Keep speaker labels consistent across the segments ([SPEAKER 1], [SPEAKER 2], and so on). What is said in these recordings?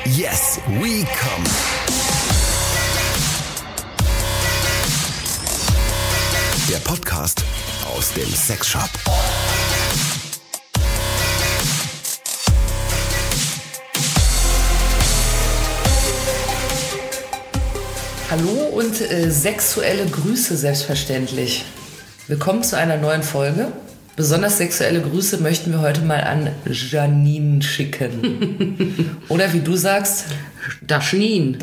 [SPEAKER 1] Yes, we come. Der Podcast aus dem Sexshop.
[SPEAKER 2] Hallo und sexuelle Grüße selbstverständlich. Willkommen zu einer neuen Folge. Besonders sexuelle Grüße möchten wir heute mal an Janine schicken. Oder wie du sagst,
[SPEAKER 3] Daschnin.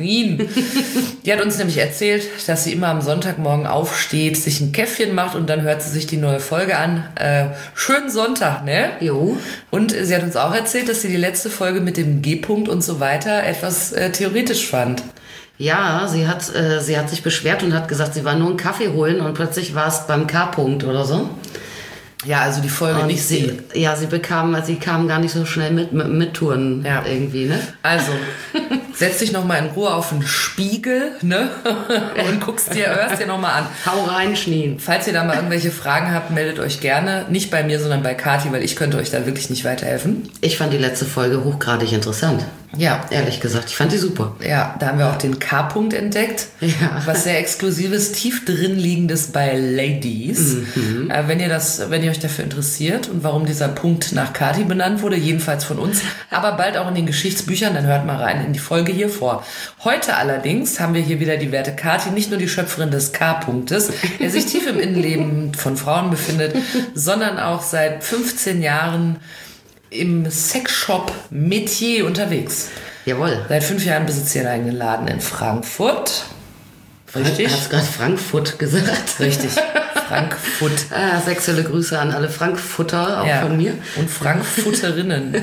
[SPEAKER 2] Die hat uns nämlich erzählt, dass sie immer am Sonntagmorgen aufsteht, sich ein Käffchen macht und dann hört sie sich die neue Folge an. Schönen Sonntag, ne?
[SPEAKER 3] Jo.
[SPEAKER 2] Und sie hat uns auch erzählt, dass sie die letzte Folge mit dem G-Punkt und so weiter etwas theoretisch fand.
[SPEAKER 3] Ja, sie hat sich beschwert und hat gesagt, sie war nur einen Kaffee holen und plötzlich war es beim K-Punkt oder so.
[SPEAKER 2] Ja, also die Folge
[SPEAKER 3] und
[SPEAKER 2] nicht
[SPEAKER 3] sie kam gar nicht so schnell mit Touren irgendwie, ne?
[SPEAKER 2] Also, setz dich nochmal in Ruhe auf den Spiegel, ne? Und hörst dir nochmal an.
[SPEAKER 3] Hau rein, Schneen.
[SPEAKER 2] Falls ihr da mal irgendwelche Fragen habt, meldet euch gerne. Nicht bei mir, sondern bei Kathi, weil ich könnte euch da wirklich nicht weiterhelfen.
[SPEAKER 3] Ich fand die letzte Folge hochgradig interessant.
[SPEAKER 2] Ja.
[SPEAKER 3] Ehrlich gesagt, ich fand die super.
[SPEAKER 2] Ja, da haben wir auch den K-Punkt entdeckt.
[SPEAKER 3] Ja.
[SPEAKER 2] Was sehr Exklusives, tief drin liegendes bei Ladies. Mhm. Wenn ihr euch dafür interessiert und warum dieser Punkt nach Kathi benannt wurde, jedenfalls von uns, aber bald auch in den Geschichtsbüchern, dann hört mal rein in die Folge hier vor. Heute allerdings haben wir hier wieder die werte Kathi, nicht nur die Schöpferin des K-Punktes, der sich tief im Innenleben von Frauen befindet, sondern auch seit 15 Jahren im Sexshop-Metier unterwegs.
[SPEAKER 3] Jawohl.
[SPEAKER 2] Seit 5 Jahren besitzt ihr einen eigenen Laden in Frankfurt. Richtig?
[SPEAKER 3] Hast du gerade Frankfurt gesagt?
[SPEAKER 2] Richtig. Frankfurt.
[SPEAKER 3] Sexuelle Grüße an alle Frankfurter, auch von mir.
[SPEAKER 2] Und Frankfurterinnen.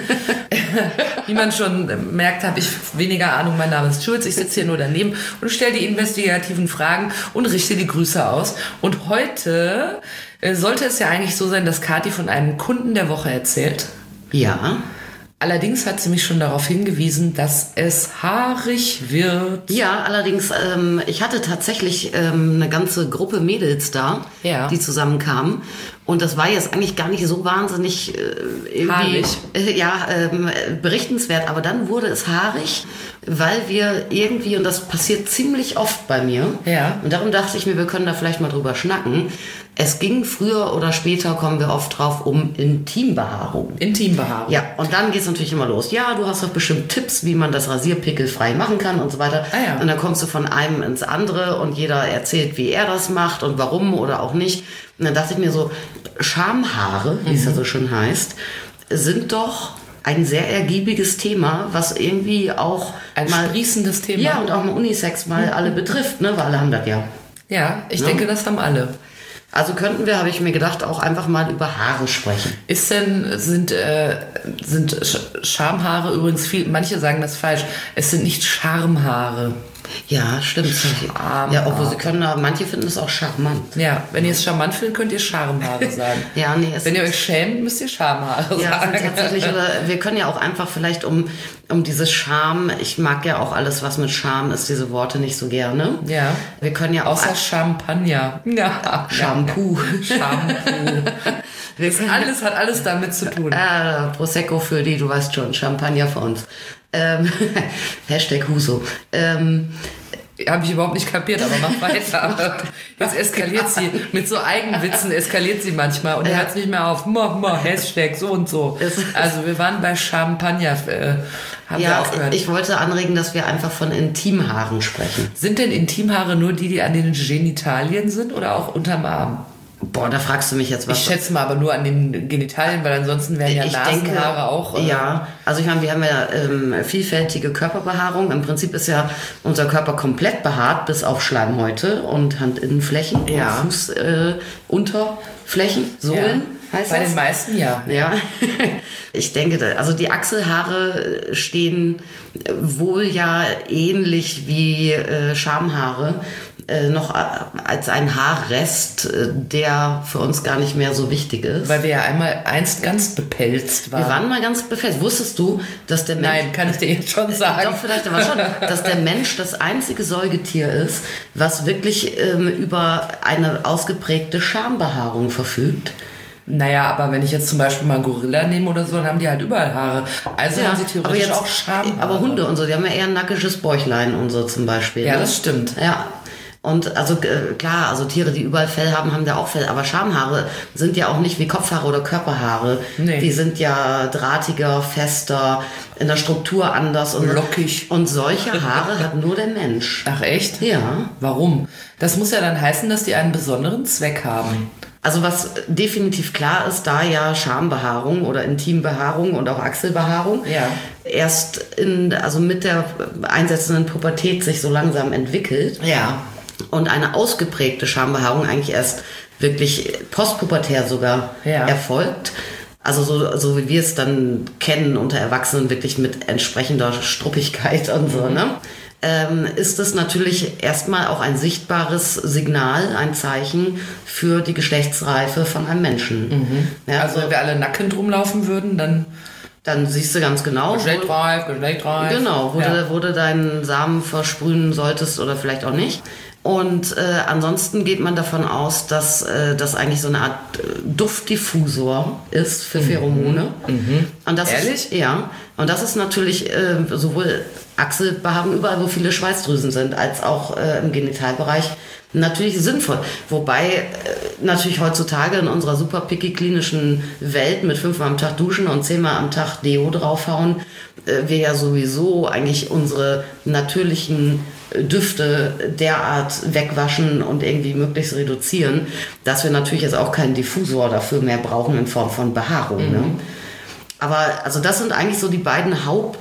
[SPEAKER 2] Wie man schon merkt, habe ich weniger Ahnung. Mein Name ist Schulz. Ich sitze hier nur daneben und stelle die investigativen Fragen und richte die Grüße aus. Und heute sollte es ja eigentlich so sein, dass Kathi von einem Kunden der Woche erzählt.
[SPEAKER 3] Ja.
[SPEAKER 2] Allerdings hat sie mich schon darauf hingewiesen, dass es haarig wird.
[SPEAKER 3] Ja, allerdings, ich hatte tatsächlich eine ganze Gruppe Mädels da, die zusammenkamen. Und das war jetzt eigentlich gar nicht so wahnsinnig
[SPEAKER 2] haarig.
[SPEAKER 3] Berichtenswert. Aber dann wurde es haarig, weil wir irgendwie, und das passiert ziemlich oft bei mir, und darum dachte ich mir, wir können da vielleicht mal drüber schnacken. Es ging früher oder später, kommen wir oft drauf, um Intimbehaarung.
[SPEAKER 2] Intimbehaarung.
[SPEAKER 3] Ja, und dann geht es natürlich immer los. Ja, du hast doch bestimmt Tipps, wie man das rasierpickelfrei machen kann und so weiter. Und dann kommst du von einem ins andere und jeder erzählt, wie er das macht und warum oder auch nicht. Und dann dachte ich mir so, Schamhaare, wie es ja so schön heißt, sind doch ein sehr ergiebiges Thema, was irgendwie auch
[SPEAKER 2] ein sprießendes Thema.
[SPEAKER 3] Ja, und auch mal Unisex mal alle betrifft, ne? Weil alle haben das ja.
[SPEAKER 2] Ja, ich denke, das haben alle.
[SPEAKER 3] Also könnten wir, habe ich mir gedacht, auch einfach mal über Haare sprechen.
[SPEAKER 2] Sind Schamhaare übrigens viel, manche sagen das falsch, es sind nicht Schamhaare.
[SPEAKER 3] Ja, stimmt. Ja, obwohl sie können, manche finden es auch charmant.
[SPEAKER 2] Ja, wenn ihr es charmant findet, könnt ihr Schamhaare sagen.
[SPEAKER 3] Ja, nee,
[SPEAKER 2] wenn ihr euch schämt, müsst ihr Schamhaare sagen.
[SPEAKER 3] Ja, tatsächlich, oder wir können ja auch einfach vielleicht um dieses Scham, ich mag ja auch alles, was mit Scham ist, diese Worte nicht so gerne.
[SPEAKER 2] Ja.
[SPEAKER 3] Wir können ja auch...
[SPEAKER 2] Außer Champagner. Ja.
[SPEAKER 3] Shampoo.
[SPEAKER 2] Alles hat alles damit zu tun.
[SPEAKER 3] Prosecco für die, du weißt schon, Champagner für uns. Hashtag Huso.
[SPEAKER 2] Habe ich überhaupt nicht kapiert, aber mach weiter. Jetzt eskaliert sie, mit so Eigenwitzen eskaliert sie manchmal und hört nicht mehr auf. Hashtag so und so. Also wir waren bei Champagner, haben wir aufgehört.
[SPEAKER 3] Ich wollte anregen, dass wir einfach von Intimhaaren sprechen.
[SPEAKER 2] Sind denn Intimhaare nur die an den Genitalien sind oder auch unterm Arm?
[SPEAKER 3] Boah, da fragst du mich jetzt was.
[SPEAKER 2] Ich schätze mal aber nur an den Genitalien, weil ansonsten wären ja Nasenhaare auch.
[SPEAKER 3] Ja, also ich meine, wir haben ja vielfältige Körperbehaarung. Im Prinzip ist ja unser Körper komplett behaart, bis auf Schleimhäute und Handinnenflächen und Fußunterflächen, Sohlen. Heißt
[SPEAKER 2] bei
[SPEAKER 3] das?
[SPEAKER 2] Den meisten ja.
[SPEAKER 3] Ja, ich denke, also die Achselhaare stehen wohl ja ähnlich wie Schamhaare noch als ein Haarrest, der für uns gar nicht mehr so wichtig ist.
[SPEAKER 2] Weil wir ja einst ganz bepelzt waren.
[SPEAKER 3] Wir waren mal ganz bepelzt. Wusstest du, dass der Mensch...
[SPEAKER 2] Nein, kann ich dir jetzt schon sagen.
[SPEAKER 3] Doch, vielleicht aber schon. Dass der Mensch das einzige Säugetier ist, was wirklich über eine ausgeprägte Schambehaarung verfügt.
[SPEAKER 2] Naja, aber wenn ich jetzt zum Beispiel mal einen Gorilla nehme oder so, dann haben die halt überall Haare. Also haben sie theoretisch auch Schamhaare.
[SPEAKER 3] Aber Hunde und so, die haben ja eher ein nackiges Bäuchlein und so zum Beispiel.
[SPEAKER 2] Ja, das stimmt.
[SPEAKER 3] Ja. Und also klar, also Tiere, die überall Fell haben, haben da auch Fell. Aber Schamhaare sind ja auch nicht wie Kopfhaare oder Körperhaare. Nee. Die sind ja drahtiger, fester, in der Struktur anders. Und
[SPEAKER 2] lockig.
[SPEAKER 3] Und solche Haare hat nur der Mensch.
[SPEAKER 2] Ach echt?
[SPEAKER 3] Ja.
[SPEAKER 2] Warum? Das muss ja dann heißen, dass die einen besonderen Zweck haben.
[SPEAKER 3] Also was definitiv klar ist, da ja Schambehaarung oder Intimbehaarung und auch Achselbehaarung erst mit der einsetzenden Pubertät sich so langsam entwickelt.
[SPEAKER 2] Ja.
[SPEAKER 3] Und eine ausgeprägte Schambehaarung eigentlich erst wirklich postpubertär sogar erfolgt. Also so wie wir es dann kennen unter Erwachsenen, wirklich mit entsprechender Struppigkeit und so, ne? Ist es natürlich erstmal auch ein sichtbares Signal, ein Zeichen für die Geschlechtsreife von einem Menschen.
[SPEAKER 2] Mhm. Ja, also wenn wir alle nackend rumlaufen würden, dann
[SPEAKER 3] siehst du ganz genau.
[SPEAKER 2] Geschlechtsreif.
[SPEAKER 3] Genau, wo du deinen Samen versprühen solltest oder vielleicht auch nicht. Und ansonsten geht man davon aus, dass das eigentlich so eine Art Duftdiffusor ist für Pheromone.
[SPEAKER 2] Mhm.
[SPEAKER 3] Und das
[SPEAKER 2] Ehrlich?
[SPEAKER 3] Ja. Und das ist natürlich sowohl Achselbehaarung, überall wo viele Schweißdrüsen sind, als auch im Genitalbereich natürlich sinnvoll. Wobei natürlich heutzutage in unserer super picky klinischen Welt mit 5-mal am Tag duschen und 10-mal am Tag Deo draufhauen, wir ja sowieso eigentlich unsere natürlichen Düfte derart wegwaschen und irgendwie möglichst reduzieren, dass wir natürlich jetzt auch keinen Diffusor dafür mehr brauchen in Form von Behaarung. Mhm. Ne? Aber also das sind eigentlich so die beiden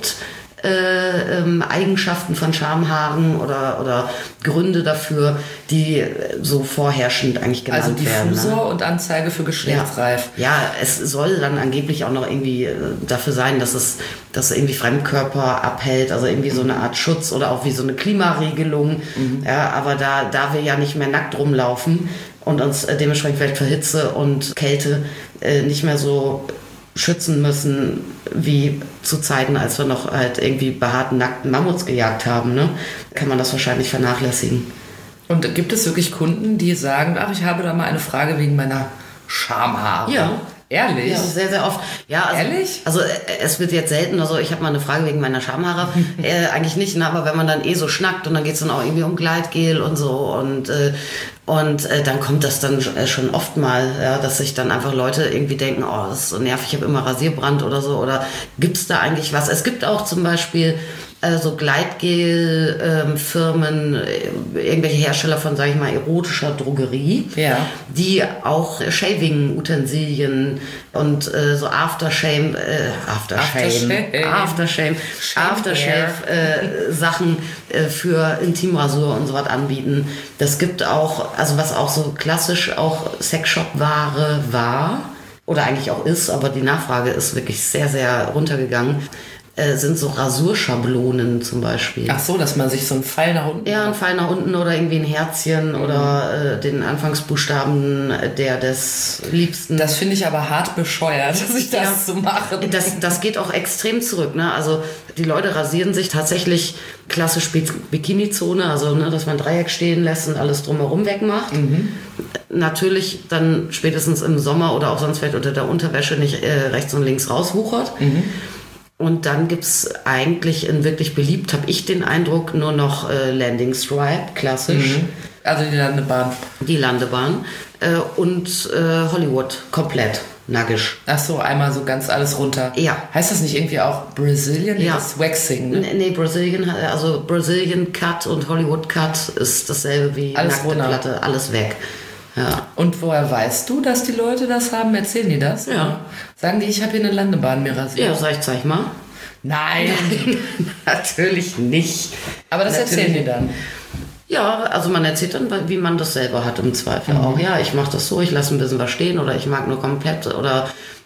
[SPEAKER 3] Eigenschaften von Schamhaaren oder Gründe dafür, die so vorherrschend eigentlich genannt werden.
[SPEAKER 2] Also Diffusor
[SPEAKER 3] ne?
[SPEAKER 2] und Anzeige für geschlechtsreif.
[SPEAKER 3] Ja, es soll dann angeblich auch noch irgendwie dafür sein, dass es irgendwie Fremdkörper abhält, also irgendwie so eine Art Schutz oder auch wie so eine Klimaregelung. Mhm. Ja, aber da wir ja nicht mehr nackt rumlaufen und uns dementsprechend vielleicht vor Hitze und Kälte nicht mehr so schützen müssen, wie zu Zeiten, als wir noch halt irgendwie behaarten, nackten Mammuts gejagt haben, ne? Kann man das wahrscheinlich vernachlässigen.
[SPEAKER 2] Und gibt es wirklich Kunden, die sagen, ach, ich habe da mal eine Frage wegen meiner Schamhaare?
[SPEAKER 3] Ja.
[SPEAKER 2] Ehrlich?
[SPEAKER 3] Ja, sehr, sehr oft. Ja, also,
[SPEAKER 2] ehrlich?
[SPEAKER 3] Also es wird jetzt selten, also ich habe mal eine Frage wegen meiner Schamhaare. Eigentlich nicht, ne? Aber wenn man dann so schnackt und dann geht es dann auch irgendwie um Gleitgel und so und dann kommt das dann schon oft mal, ja, dass sich dann einfach Leute irgendwie denken, oh, das ist so nervig, ich habe immer Rasierbrand oder so. Oder gibt es da eigentlich was? Es gibt auch zum Beispiel so Gleitgel-Firmen, irgendwelche Hersteller von, sage ich mal, erotischer Drogerie, die auch Shaving-Utensilien und so Aftershave-Sachen für Intimrasur und so was anbieten. Das gibt auch, also was auch so klassisch auch Sexshop-Ware war oder eigentlich auch ist, aber die Nachfrage ist wirklich sehr, sehr runtergegangen. Sind so Rasurschablonen zum Beispiel.
[SPEAKER 2] Ach so, dass man sich so einen Pfeil nach unten...
[SPEAKER 3] Ja, einen Pfeil nach unten oder irgendwie ein Herzchen oder den Anfangsbuchstaben des Liebsten.
[SPEAKER 2] Das finde ich aber hart bescheuert, sich das zu machen.
[SPEAKER 3] Das geht auch extrem zurück. Ne? Also die Leute rasieren sich tatsächlich klassisch Bikini-Zone, also ne, dass man Dreieck stehen lässt und alles drumherum wegmacht. Mhm. Natürlich dann spätestens im Sommer oder auch sonst vielleicht unter der Unterwäsche nicht rechts und links rauswuchert. Mhm. Und dann gibt's eigentlich wirklich beliebt, habe ich den Eindruck, nur noch Landing Stripe, klassisch.
[SPEAKER 2] Mhm. Also die Landebahn.
[SPEAKER 3] Die Landebahn. Und Hollywood, komplett, naggisch.
[SPEAKER 2] Ach so, einmal so ganz alles runter.
[SPEAKER 3] Ja.
[SPEAKER 2] Heißt das nicht irgendwie auch Brazilian?
[SPEAKER 3] Ja.
[SPEAKER 2] Das Waxing, ne?
[SPEAKER 3] Nee, Brazilian Cut und Hollywood Cut ist dasselbe wie
[SPEAKER 2] alles
[SPEAKER 3] nackte
[SPEAKER 2] runter.
[SPEAKER 3] Platte, alles weg. Ja.
[SPEAKER 2] Und woher weißt du, dass die Leute das haben? Erzählen die das?
[SPEAKER 3] Ja.
[SPEAKER 2] Sagen die, ich habe hier eine Landebahn mir rasiert?
[SPEAKER 3] Ja, zeig mal.
[SPEAKER 2] Nein.
[SPEAKER 3] Natürlich nicht.
[SPEAKER 2] Aber das erzählen die dann?
[SPEAKER 3] Ja, also man erzählt dann, wie man das selber hat im Zweifel auch. Ja, ich mache das so, ich lasse ein bisschen was stehen oder ich mag nur komplett oder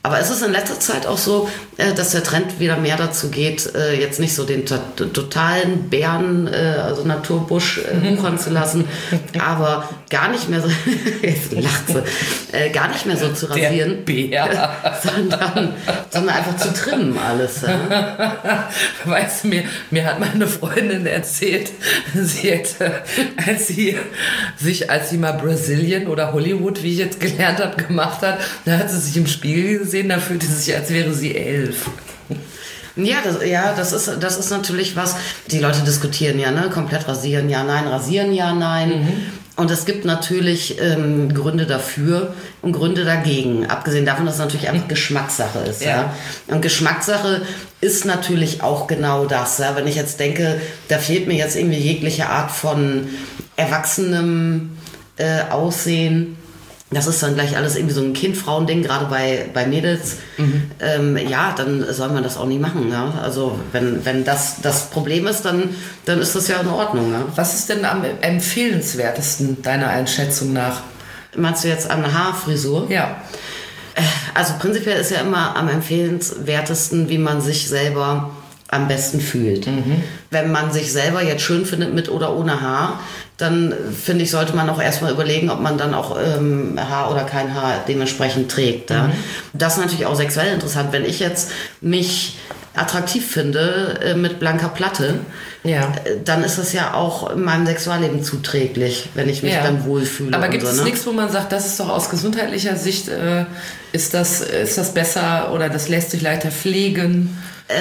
[SPEAKER 3] Aber es ist in letzter Zeit auch so, dass der Trend wieder mehr dazu geht, jetzt nicht so den totalen Bären, also Naturbusch wuchern zu lassen, aber gar nicht mehr so, jetzt lacht sie, gar nicht mehr so zu rasieren, sondern einfach zu trimmen alles. Ja.
[SPEAKER 2] Weißt du, mir hat meine Freundin erzählt, sie hätte, als sie mal Brasilien oder Hollywood, wie ich jetzt gelernt habe, gemacht hat, da hat sie sich im Spiegel gesehen, da fühlte sie sich, als wäre sie 11.
[SPEAKER 3] Das ist natürlich was, die Leute diskutieren ja, ne? Komplett rasieren, ja, nein, rasieren, ja, nein. Mhm. Und es gibt natürlich Gründe dafür und Gründe dagegen. Abgesehen davon, dass es natürlich einfach Geschmackssache ist. Ja. Und Geschmackssache ist natürlich auch genau das. Ja? Wenn ich jetzt denke, da fehlt mir jetzt irgendwie jegliche Art von erwachsenem Aussehen. Das ist dann gleich alles irgendwie so ein Kind-Frauen-Ding, gerade bei Mädels. Mhm. Dann soll man das auch nicht machen. Ja? Also wenn das Problem ist, dann ist das ja in Ordnung. Ja?
[SPEAKER 2] Was ist denn am empfehlenswertesten deiner Einschätzung nach?
[SPEAKER 3] Meinst du jetzt an Haarfrisur?
[SPEAKER 2] Ja.
[SPEAKER 3] Also prinzipiell ist ja immer am empfehlenswertesten, wie man sich selber am besten fühlt. Mhm. Wenn man sich selber jetzt schön findet mit oder ohne Haar, dann finde ich, sollte man auch erstmal überlegen, ob man dann auch Haar oder kein Haar dementsprechend trägt. Ja? Mhm. Das ist natürlich auch sexuell interessant. Wenn ich jetzt mich attraktiv finde mit blanker Platte, dann ist das ja auch meinem Sexualleben zuträglich, wenn ich mich dann wohlfühle.
[SPEAKER 2] Aber gibt es nichts, wo man sagt, das ist doch aus gesundheitlicher Sicht, ist das besser oder das lässt sich leichter pflegen?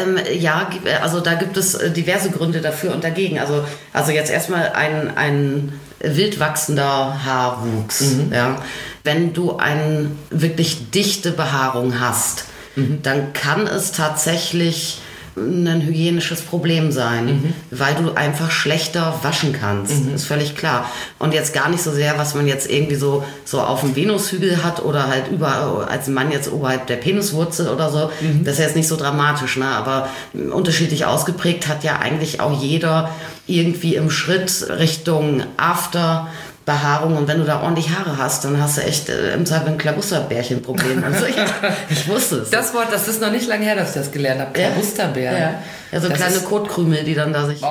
[SPEAKER 3] Also da gibt es diverse Gründe dafür und dagegen. Also jetzt erstmal ein wild wachsender Haarwuchs. Mhm. Ja. Wenn du eine wirklich dichte Behaarung hast, dann kann es tatsächlich ein hygienisches Problem sein, weil du einfach schlechter waschen kannst. Ist völlig klar. Und jetzt gar nicht so sehr, was man jetzt irgendwie so auf dem Venushügel hat oder halt überall als Mann jetzt oberhalb der Peniswurzel oder so. Das ist jetzt nicht so dramatisch, ne? Aber unterschiedlich ausgeprägt hat ja eigentlich auch jeder irgendwie im Schritt Richtung After Behaarung, und wenn du da ordentlich Haare hast, dann hast du echt im Zweifel ein Klabusterbärchen-Problem. Also ich wusste es.
[SPEAKER 2] Das Wort, das ist noch nicht lange her, dass ich das gelernt habe. Klabusterbären.
[SPEAKER 3] Ja, so kleine Kotkrümel, die dann da sich...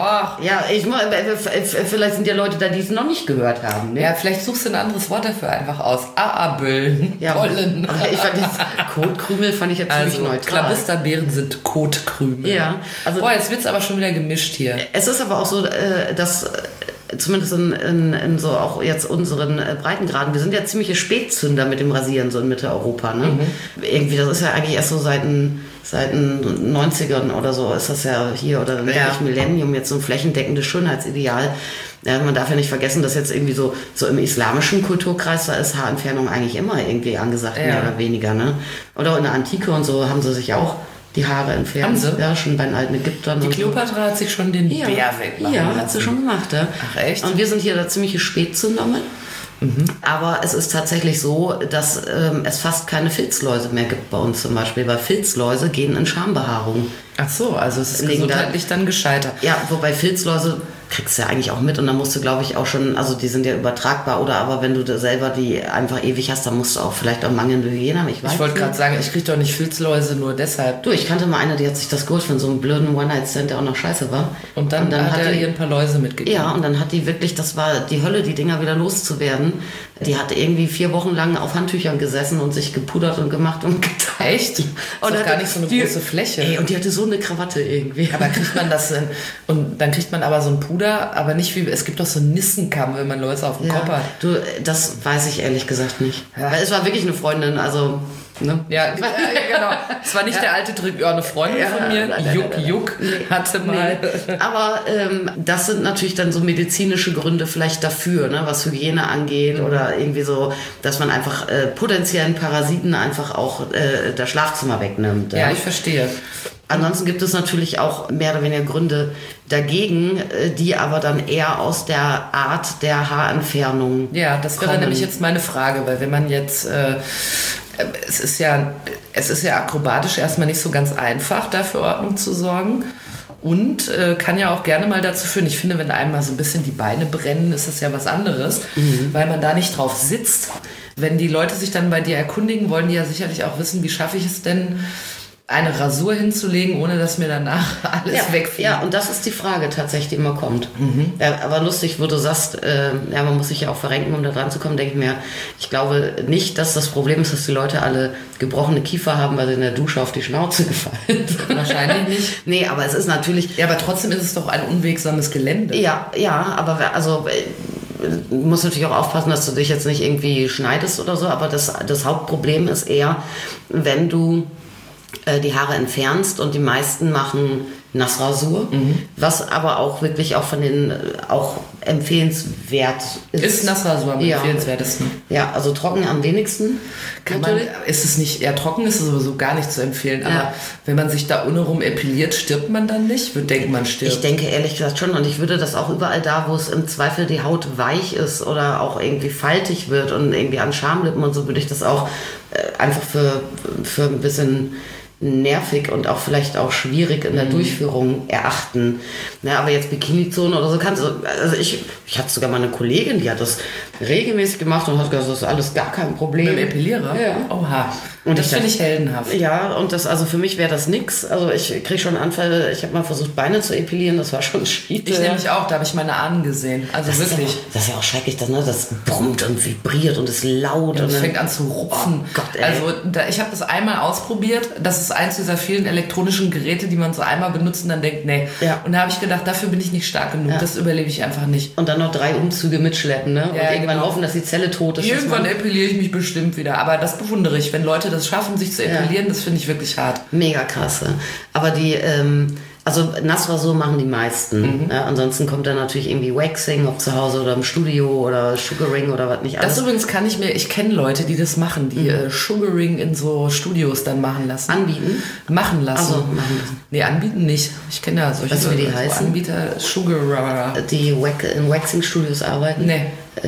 [SPEAKER 3] vielleicht sind ja Leute da, die es noch nicht gehört haben. Ne?
[SPEAKER 2] Ja, vielleicht suchst du ein anderes Wort dafür einfach aus. Aabüllen, Pollen.
[SPEAKER 3] Ich fand Kotkrümel fand ich jetzt ziemlich neutral.
[SPEAKER 2] Klabusterbären sind Kotkrümel.
[SPEAKER 3] Ja. Also,
[SPEAKER 2] jetzt wird's aber schon wieder gemischt hier.
[SPEAKER 3] Es ist aber auch so, dass... zumindest in so auch jetzt unseren Breitengraden, wir sind ja ziemliche Spätzünder mit dem Rasieren so in Mitteleuropa. Ne? Irgendwie, das ist ja eigentlich erst so seit den 90ern oder so ist das ja hier, oder dann wirklich Millennium, jetzt so ein flächendeckendes Schönheitsideal. Man darf ja nicht vergessen, dass jetzt irgendwie so im islamischen Kulturkreis, da ist Haarentfernung eigentlich immer irgendwie angesagt, mehr oder weniger. Ne? Oder in der Antike und so haben sie sich auch die Haare entfernt.
[SPEAKER 2] Haben sie?
[SPEAKER 3] Ja, schon bei den alten Ägyptern.
[SPEAKER 2] Die Kleopatra hat sich schon den Bär wegmachen lassen.
[SPEAKER 3] Hat sie schon gemacht. Ja.
[SPEAKER 2] Ach echt?
[SPEAKER 3] Und wir sind hier da ziemliche Spätzünder mit. Aber es ist tatsächlich so, dass es fast keine Filzläuse mehr gibt bei uns zum Beispiel, weil Filzläuse gehen in Schambehaarung.
[SPEAKER 2] Ach so, also es ist gesundheitlich dann gescheitert.
[SPEAKER 3] Ja, wobei Filzläuse kriegst du ja eigentlich auch mit, und dann musst du, glaube ich, auch schon, also die sind ja übertragbar, aber wenn du da selber die einfach ewig hast, dann musst du auch vielleicht auch mangelnde Hygiene haben. Ich
[SPEAKER 2] wollte gerade sagen, ich kriege doch nicht Filzläuse nur deshalb.
[SPEAKER 3] Du, ich kannte mal eine, die hat sich das geholt von so einem blöden One-Night-Stand, der auch noch scheiße war.
[SPEAKER 2] Und dann hat er ihr ein paar Läuse mitgegeben.
[SPEAKER 3] Ja, und dann hat die wirklich, das war die Hölle, die Dinger wieder loszuwerden. Die hat irgendwie 4 Wochen lang auf Handtüchern gesessen und sich gepudert und gemacht und geteilt.
[SPEAKER 2] Echt? Und hat gar nicht so eine große Fläche.
[SPEAKER 3] Ey, und die hatte so eine Krawatte irgendwie.
[SPEAKER 2] Aber kriegt man das denn? Und dann kriegt man aber so ein Puder, aber nicht wie, es gibt doch so einen Nissenkamm, wenn man Läuse auf dem Kopf hat.
[SPEAKER 3] Du, das weiß ich ehrlich gesagt nicht. Ja. Weil es war wirklich eine Freundin, also... Ne?
[SPEAKER 2] Ja, genau. Es war nicht der alte Trick, eine Freundin von mir, Juck, hatte mal.
[SPEAKER 3] Nee. Aber das sind natürlich dann so medizinische Gründe vielleicht dafür, ne, was Hygiene angeht, oder irgendwie so, dass man einfach potenziellen Parasiten einfach auch das Schlafzimmer wegnimmt.
[SPEAKER 2] Ja, ich verstehe.
[SPEAKER 3] Ansonsten gibt es natürlich auch mehr oder weniger Gründe dagegen, die aber dann eher aus der Art der Haarentfernung
[SPEAKER 2] Ja, das wäre nämlich jetzt meine Frage, weil wenn man jetzt... Es ist ja akrobatisch erstmal nicht so ganz einfach, da für Ordnung zu sorgen. Und kann ja auch gerne mal dazu führen, ich finde, wenn einem mal so ein bisschen die Beine brennen, ist das ja was anderes, weil man da nicht drauf sitzt. wenn die Leute sich dann bei dir erkundigen, wollen die ja sicherlich auch wissen, wie schaffe ich es denn, eine Rasur hinzulegen, ohne dass mir danach alles wegfliegt.
[SPEAKER 3] Ja, und das ist die Frage tatsächlich, die immer kommt. Ja, aber lustig, wo du sagst, man muss sich ja auch verrenken, um da dran zu kommen, denke ich mir, ich glaube nicht, dass das Problem ist, dass die Leute alle gebrochene Kiefer haben, weil sie in der Dusche auf die Schnauze gefallen sind.
[SPEAKER 2] Wahrscheinlich nicht.
[SPEAKER 3] Nee, aber es ist natürlich...
[SPEAKER 2] Ja, aber trotzdem ist es doch ein unwegsames Gelände.
[SPEAKER 3] Ja, aber also... Du musst natürlich auch aufpassen, dass du dich jetzt nicht irgendwie schneidest oder so, aber das Hauptproblem ist eher, wenn du die Haare entfernst, und die meisten machen Nassrasur, was aber auch wirklich auch von den auch empfehlenswert ist.
[SPEAKER 2] Ist Nassrasur am empfehlenswertesten?
[SPEAKER 3] Ja, also trocken am wenigsten.
[SPEAKER 2] Ist es nicht eher trocken, ist es sowieso gar nicht zu empfehlen, aber wenn man sich da ohne rum epiliert, stirbt man dann nicht? Ich würde denken, man stirbt.
[SPEAKER 3] Ich denke ehrlich gesagt schon, und ich würde das auch überall da, wo es im Zweifel die Haut weich ist oder auch irgendwie faltig wird und irgendwie an Schamlippen und so, würde ich das auch einfach für ein bisschen nervig und auch vielleicht auch schwierig in der Durchführung erachten. Ja, aber jetzt Bikini-Zone oder so kannst du, also ich hatte sogar mal eine Kollegin, die hat das regelmäßig gemacht und hat gesagt, das ist alles gar kein Problem.
[SPEAKER 2] Mit dem Epilierer?
[SPEAKER 3] Ja.
[SPEAKER 2] Oha. Und das finde ich heldenhaft.
[SPEAKER 3] Ja, und das, also für mich wäre das nix. Also ich kriege schon Anfälle, ich habe mal versucht, Beine zu epilieren, das war schon schwierig.
[SPEAKER 2] Ich nämlich auch, da habe ich meine Ahnen gesehen. Also das wirklich.
[SPEAKER 3] Das ist ja auch schrecklich, das brummt und vibriert und ist laut.
[SPEAKER 2] Ja,
[SPEAKER 3] und
[SPEAKER 2] das fängt an zu rupfen.
[SPEAKER 3] Oh Gott, ey.
[SPEAKER 2] Also ich habe das einmal ausprobiert. Das ist eins dieser vielen elektronischen Geräte, die man so einmal benutzt und dann denkt, nee.
[SPEAKER 3] Ja.
[SPEAKER 2] Und da habe ich gedacht, dafür bin ich nicht stark genug. Das überlebe ich einfach nicht.
[SPEAKER 3] Und dann noch 3 Umzüge mitschleppen, ne? Und irgendwann hoffen, dass die Zelle tot ist.
[SPEAKER 2] Irgendwann epiliere ich mich bestimmt wieder. Aber das bewundere ich, wenn Leute das schaffen, sich zu epilieren, das finde ich wirklich hart.
[SPEAKER 3] Mega krass. Aber die, also Nassrasur machen die meisten. Ja, ansonsten kommt dann natürlich irgendwie Waxing, ob zu Hause oder im Studio oder Sugaring oder was nicht alles.
[SPEAKER 2] Das übrigens ich kenne Leute, die das machen, die Sugaring in so Studios dann machen lassen.
[SPEAKER 3] Anbieten?
[SPEAKER 2] Machen lassen.
[SPEAKER 3] Also machen lassen.
[SPEAKER 2] Nee, anbieten nicht. Ich kenne ja solche
[SPEAKER 3] weißt du, wie die heißen?
[SPEAKER 2] Anbieter, Sugarer.
[SPEAKER 3] Die in Waxing-Studios arbeiten?
[SPEAKER 2] Nee.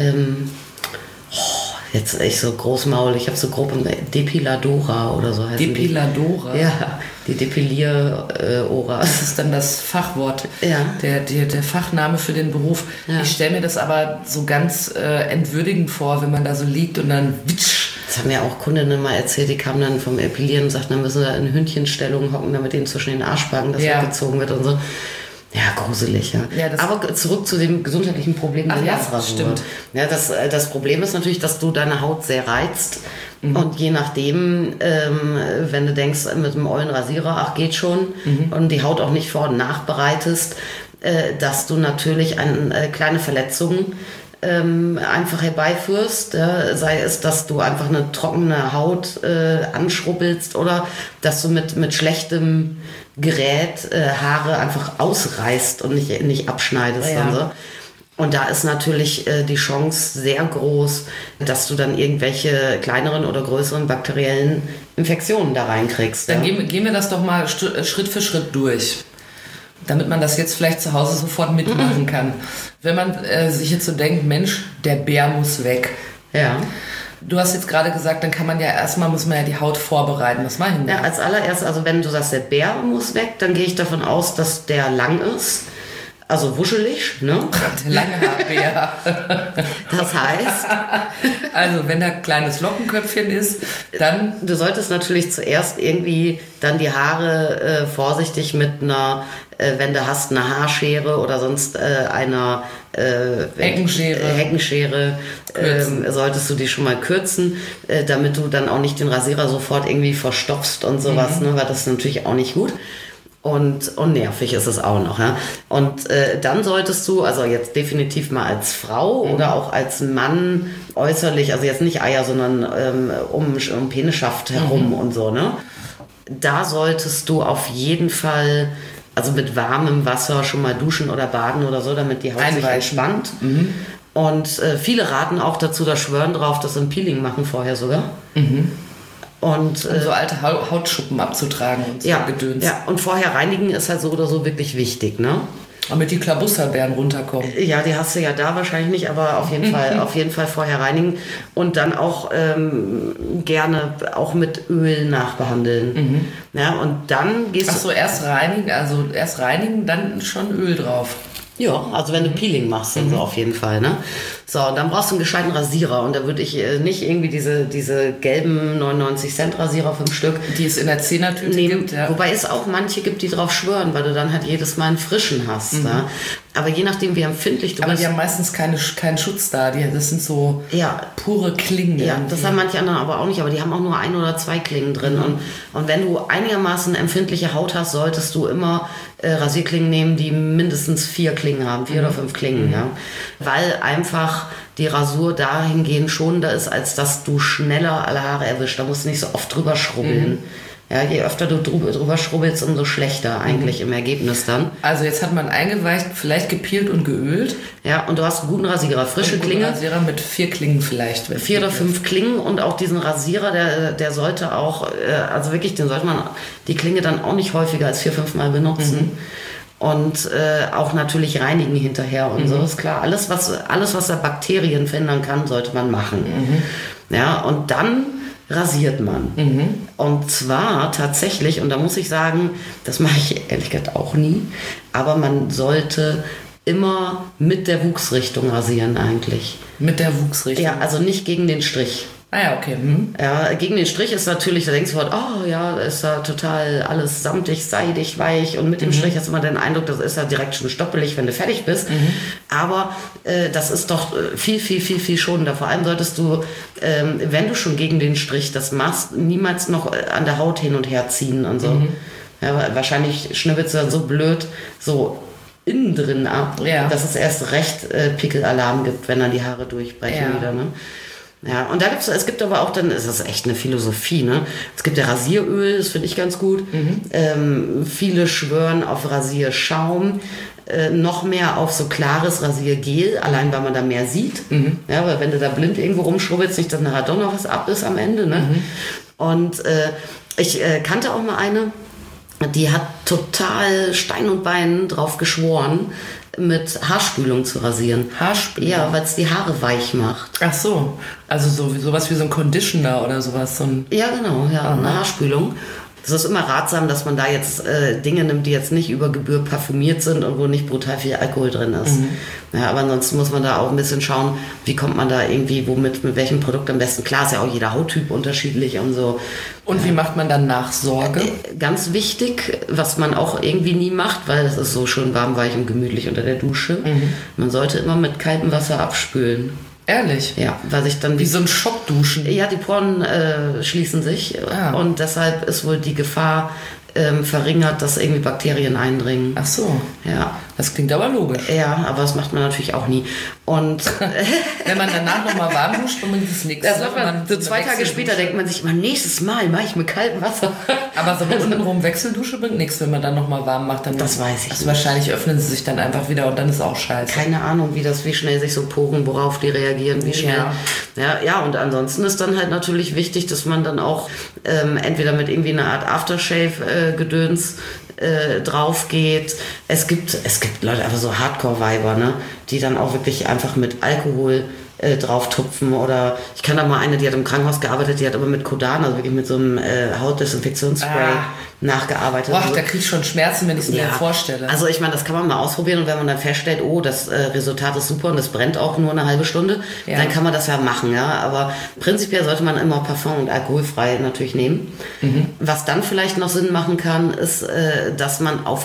[SPEAKER 3] Jetzt echt so großmaul. Ich habe so Gruppen, Depiladora oder so heißen
[SPEAKER 2] Depiladora?
[SPEAKER 3] Die. Ja, die Depilier-Ora.
[SPEAKER 2] Das ist dann das Fachwort, der Fachname für den Beruf. Ja. Ich stelle mir das aber so ganz entwürdigend vor, wenn man da so liegt und dann witsch.
[SPEAKER 3] Das haben ja auch Kundinnen mal erzählt, die kamen dann vom Epilieren und sagten, dann müssen wir in Hündchenstellung hocken, damit ihnen zwischen den Arschbacken das weggezogen wird und so. Ja, gruselig, ja. Aber zurück zu dem gesundheitlichen Problem der Nassrasur.
[SPEAKER 2] Stimmt.
[SPEAKER 3] Ja, das Problem ist natürlich, dass du deine Haut sehr reizt. Und je nachdem, wenn du denkst, mit einem ollen Rasierer, ach geht schon, und die Haut auch nicht vor- und nachbereitest, dass du natürlich kleine Verletzungen einfach herbeiführst, sei es, dass du einfach eine trockene Haut anschrubbelst oder dass du mit schlechtem Gerät Haare einfach ausreißt und nicht abschneidest.
[SPEAKER 2] Ja.
[SPEAKER 3] Und so. Und da ist natürlich die Chance sehr groß, dass du dann irgendwelche kleineren oder größeren bakteriellen Infektionen da reinkriegst.
[SPEAKER 2] Dann gehen wir das doch mal Schritt für Schritt durch, damit man das jetzt vielleicht zu Hause sofort mitmachen kann. Wenn man sich jetzt so denkt, Mensch, der Bär muss weg.
[SPEAKER 3] Ja.
[SPEAKER 2] Du hast jetzt gerade gesagt, dann muss man ja die Haut vorbereiten. Was mache ich denn?
[SPEAKER 3] Ja, als allererstes, also wenn du sagst, der Bär muss weg, dann gehe ich davon aus, dass der lang ist. Also wuschelig, ne?
[SPEAKER 2] Der lange Haarbär.
[SPEAKER 3] Das heißt...
[SPEAKER 2] Also, wenn da ein kleines Lockenköpfchen ist, dann...
[SPEAKER 3] Du solltest natürlich zuerst irgendwie dann die Haare vorsichtig mit einer, wenn du hast, eine Haarschere oder sonst einer Heckenschere solltest du die schon mal kürzen, damit du dann auch nicht den Rasierer sofort irgendwie verstopfst und sowas, ne? Weil das ist natürlich auch nicht gut. Und nervig ist es auch noch. Ja? Und dann solltest du, also jetzt definitiv mal als Frau oder auch als Mann äußerlich, also jetzt nicht Eier, sondern um Penisschaft herum und so, ne? Da solltest du auf jeden Fall, also mit warmem Wasser schon mal duschen oder baden oder so, damit die Haut sich entspannt. Und viele raten auch dazu, da schwören drauf, dass sie ein Peeling machen vorher sogar. Und
[SPEAKER 2] so alte Hautschuppen abzutragen und so Gedöns.
[SPEAKER 3] Ja, und vorher reinigen ist halt so oder so wirklich wichtig, ne?
[SPEAKER 2] Damit die Klabusserbären runterkommen.
[SPEAKER 3] Ja, die hast du ja da wahrscheinlich nicht, aber auf jeden Fall vorher reinigen und dann auch gerne auch mit Öl nachbehandeln. Ja, und dann gehst du...
[SPEAKER 2] Ach so, erst reinigen, dann schon Öl drauf.
[SPEAKER 3] Ja, also wenn du Peeling machst, dann so auf jeden Fall, ne? So, und dann brauchst du einen gescheiten Rasierer. Und da würde ich nicht irgendwie diese gelben 99 Cent Rasierer 5 Stück.
[SPEAKER 2] Die es in der 10er-Tüte gibt. Ja.
[SPEAKER 3] Wobei es auch manche gibt, die drauf schwören, weil du dann halt jedes Mal einen frischen hast. Ja. Aber je nachdem, wie empfindlich du bist.
[SPEAKER 2] Aber die haben meistens keinen Schutz da. Das sind so pure Klingen.
[SPEAKER 3] Ja, das haben manche anderen aber auch nicht. Aber die haben auch nur 1 oder 2 Klingen drin. Und wenn du einigermaßen empfindliche Haut hast, solltest du immer Rasierklingen nehmen, die mindestens 4 Klingen haben. 4 oder 5 Klingen. Ja. Weil einfach die Rasur dahingehend schonender ist, als dass du schneller alle Haare erwischt. Da musst du nicht so oft drüber schrubbeln. Ja, je öfter du drüber schrubbelst, umso schlechter eigentlich im Ergebnis dann.
[SPEAKER 2] Also jetzt hat man eingeweicht, vielleicht gepielt und geölt.
[SPEAKER 3] Ja, und du hast einen guten Rasierer, frische Klinge.
[SPEAKER 2] Rasierer mit 4 Klingen vielleicht.
[SPEAKER 3] 4 oder 5 Klingen und auch diesen Rasierer, der sollte auch, also wirklich, den sollte man die Klinge dann auch nicht häufiger als 4-5 Mal benutzen. Und auch natürlich reinigen hinterher und so, ist klar. Alles, was da Bakterien verhindern kann, sollte man machen. Ja, und dann rasiert man. Und zwar tatsächlich, und da muss ich sagen, das mache ich ehrlich gesagt auch nie, aber man sollte immer mit der Wuchsrichtung rasieren eigentlich.
[SPEAKER 2] Mit der Wuchsrichtung?
[SPEAKER 3] Ja, also nicht gegen den Strich.
[SPEAKER 2] Ah ja, okay.
[SPEAKER 3] Ja, gegen den Strich ist natürlich, da denkst du, oh ja, ist da total alles samtig, seidig, weich und mit dem Strich hast du immer den Eindruck, das ist ja direkt schon stoppelig, wenn du fertig bist. Aber das ist doch viel, viel, viel, viel schonender. Vor allem solltest du, wenn du schon gegen den Strich das machst, niemals noch an der Haut hin und her ziehen und so. Ja, wahrscheinlich schnibbelst du dann so blöd, so innen drin ab, dass es erst recht Pickelalarm gibt, wenn dann die Haare durchbrechen wieder, ne? Ja, und es gibt aber auch dann, es ist echt eine Philosophie, ne? Es gibt ja Rasieröl, das finde ich ganz gut. Viele schwören auf Rasierschaum, noch mehr auf so klares Rasiergel, allein weil man da mehr sieht. Ja, weil wenn du da blind irgendwo rumschrubbelst, nicht, dass nachher doch noch was ab ist am Ende, ne? Und ich kannte auch mal eine, die hat total Stein und Bein drauf geschworen, mit Haarspülung zu rasieren.
[SPEAKER 2] Haarspülung?
[SPEAKER 3] Ja, weil es die Haare weich macht.
[SPEAKER 2] Ach so, also sowas wie so ein Conditioner oder sowas.
[SPEAKER 3] Ja, genau, eine Haarspülung. Es ist immer ratsam, dass man da jetzt Dinge nimmt, die jetzt nicht über Gebühr parfümiert sind und wo nicht brutal viel Alkohol drin ist. Ja, aber ansonsten muss man da auch ein bisschen schauen, wie kommt man da irgendwie, mit welchem Produkt am besten. Klar ist ja auch jeder Hauttyp unterschiedlich und so.
[SPEAKER 2] Und wie macht man dann Nachsorge?
[SPEAKER 3] Ganz wichtig, was man auch irgendwie nie macht, weil es ist so schön warm, weich und gemütlich unter der Dusche. Man sollte immer mit kaltem Wasser abspülen.
[SPEAKER 2] Ehrlich?
[SPEAKER 3] Ja, weil sich dann...
[SPEAKER 2] Wie so ein Schockduschen?
[SPEAKER 3] Ja, die Poren schließen sich und deshalb ist wohl die Gefahr verringert, dass irgendwie Bakterien eindringen.
[SPEAKER 2] Ach so.
[SPEAKER 3] Ja.
[SPEAKER 2] Das klingt aber logisch.
[SPEAKER 3] Ja, aber das macht man natürlich auch nie. Und
[SPEAKER 2] wenn man danach nochmal warm duscht, bringt es nichts.
[SPEAKER 3] So 2 Tage später denkt man sich, nächstes Mal mache ich mit kaltem Wasser.
[SPEAKER 2] Aber so eine untenrum Wechseldusche bringt nichts, wenn man dann nochmal warm macht. Dann
[SPEAKER 3] das weiß ich
[SPEAKER 2] nicht. Wahrscheinlich öffnen sie sich dann einfach wieder und dann ist auch scheiße.
[SPEAKER 3] Keine Ahnung, wie schnell sich so Poren, worauf die reagieren, wie schnell. Ja, und ansonsten ist dann halt natürlich wichtig, dass man dann auch entweder mit irgendwie einer Art Aftershave-Gedöns drauf geht. Es gibt Leute, einfach so Hardcore-Weiber, ne, die dann auch wirklich einfach mit Alkohol drauf tupfen. Oder ich kann da mal eine, die hat im Krankenhaus gearbeitet, die hat aber mit Kodan, also wirklich mit so einem Hautdesinfektionsspray nachgearbeitet.
[SPEAKER 2] Boah, da kriege ich schon Schmerzen, wenn ich es mir vorstelle.
[SPEAKER 3] Also ich meine, das kann man mal ausprobieren und wenn man dann feststellt, oh, das Resultat ist super und das brennt auch nur eine halbe Stunde, dann kann man das ja machen, ja. Aber prinzipiell sollte man immer Parfum und alkoholfrei natürlich nehmen. Was dann vielleicht noch Sinn machen kann, ist, dass man auf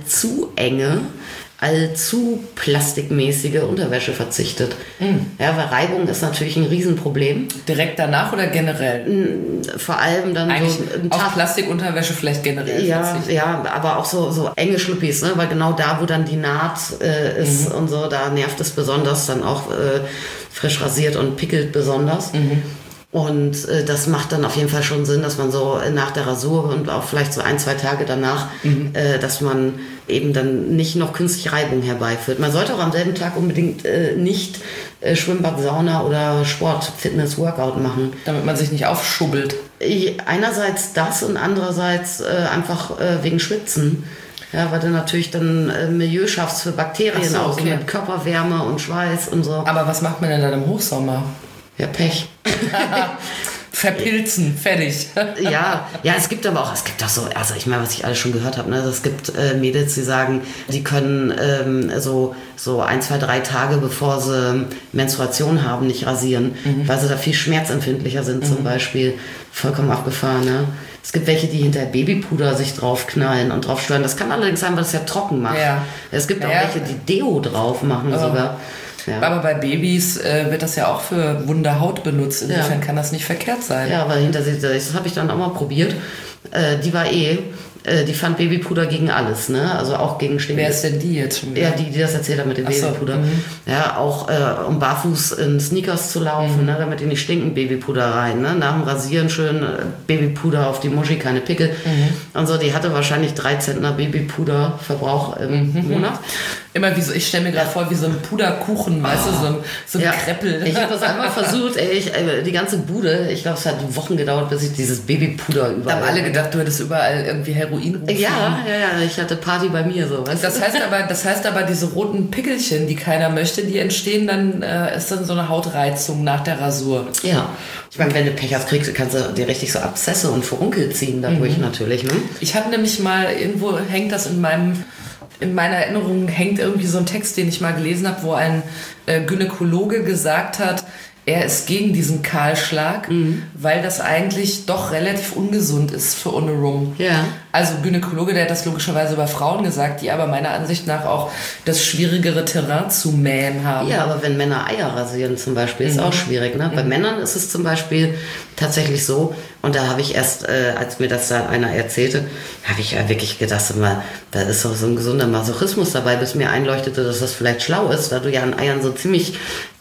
[SPEAKER 3] allzu plastikmäßige Unterwäsche verzichtet. Ja, weil Reibung ist natürlich ein Riesenproblem.
[SPEAKER 2] Direkt danach oder generell?
[SPEAKER 3] Vor allem dann
[SPEAKER 2] eigentlich
[SPEAKER 3] so
[SPEAKER 2] ein Tag. Auf Plastikunterwäsche vielleicht generell verzichten.
[SPEAKER 3] Ja, aber auch so enge Schluppis, ne? Weil genau da, wo dann die Naht ist und so, da nervt es besonders, dann auch frisch rasiert und pickelt besonders. Und das macht dann auf jeden Fall schon Sinn, dass man so nach der Rasur und auch vielleicht so 1-2 Tage danach, dass man eben dann nicht noch künstliche Reibung herbeiführt. Man sollte auch am selben Tag unbedingt nicht Schwimmbad, Sauna oder Sport, Fitness, Workout machen.
[SPEAKER 2] Damit man sich nicht aufschubbelt.
[SPEAKER 3] Einerseits das und andererseits einfach wegen Schwitzen. Ja, weil du natürlich dann Milieu schaffst für Bakterien auch, mit Körperwärme und Schweiß und so.
[SPEAKER 2] Aber was macht man denn dann im Hochsommer?
[SPEAKER 3] Ja, Pech.
[SPEAKER 2] Verpilzen, fertig.
[SPEAKER 3] Ja, es gibt aber auch so, also ich meine, was ich alles schon gehört habe, ne? Also es gibt Mädels, die sagen, die können so 1, 2, 3 Tage bevor sie Menstruation haben, nicht rasieren, weil sie da viel schmerzempfindlicher sind zum Beispiel. Vollkommen abgefahren, ne? Es gibt welche, die hinter Babypuder sich draufknallen und drauf steuern. Das kann allerdings sein, weil es ja trocken macht. Ja. Es gibt auch welche, die Deo drauf machen sogar. Ja.
[SPEAKER 2] Aber bei Babys wird das ja auch für wunde Haut benutzt. Insofern kann das nicht verkehrt sein.
[SPEAKER 3] Ja, weil das habe ich dann auch mal probiert. Die war die fand Babypuder gegen alles, ne? Also auch gegen Stinken.
[SPEAKER 2] Wer ist denn die jetzt schon wieder?
[SPEAKER 3] Ja, die das erzählt hat mit dem Babypuder. Ja, auch um barfuß in Sneakers zu laufen, ne? Damit die nicht stinken, Babypuder rein, ne? Nach dem Rasieren schön Babypuder auf die Muschi, keine Pickel. Und so, die hatte wahrscheinlich 3 Zentner Babypuderverbrauch im Monat.
[SPEAKER 2] Immer wie so, ich stelle mir gerade vor, wie so ein Puderkuchen, weißt du, so ein Kreppel.
[SPEAKER 3] Ich habe das einmal versucht, die ganze Bude, ich glaube, es hat Wochen gedauert, bis ich dieses Babypuder überall...
[SPEAKER 2] Da haben alle gedacht, du hättest überall irgendwie Heroin rufen.
[SPEAKER 3] Ja, ich hatte Party bei mir, so, weißt du.
[SPEAKER 2] Das heißt aber, diese roten Pickelchen, die keiner möchte, die entstehen dann, ist dann so eine Hautreizung nach der Rasur. Ja. Ich meine, wenn du Pech hast, kannst du dir richtig so Abszesse und Furunkel ziehen dadurch natürlich, ne? Ich hatte nämlich mal, irgendwo hängt das in meiner Erinnerung hängt irgendwie so ein Text, den ich mal gelesen habe, wo ein Gynäkologe gesagt hat, er ist gegen diesen Kahlschlag, weil das eigentlich doch relativ ungesund ist für ohne Rum. Ja. Also Gynäkologe, der hat das logischerweise über Frauen gesagt, die aber meiner Ansicht nach auch das schwierigere Terrain zu mähen haben. Ja, aber wenn Männer Eier rasieren zum Beispiel, ist auch schwierig. Ne? Bei Männern ist es zum Beispiel tatsächlich so, und da habe ich erst, als mir das da einer erzählte, habe ich ja wirklich gedacht, da ist doch so ein gesunder Masochismus dabei, bis mir einleuchtete, dass das vielleicht schlau ist, da du ja an Eiern so ziemlich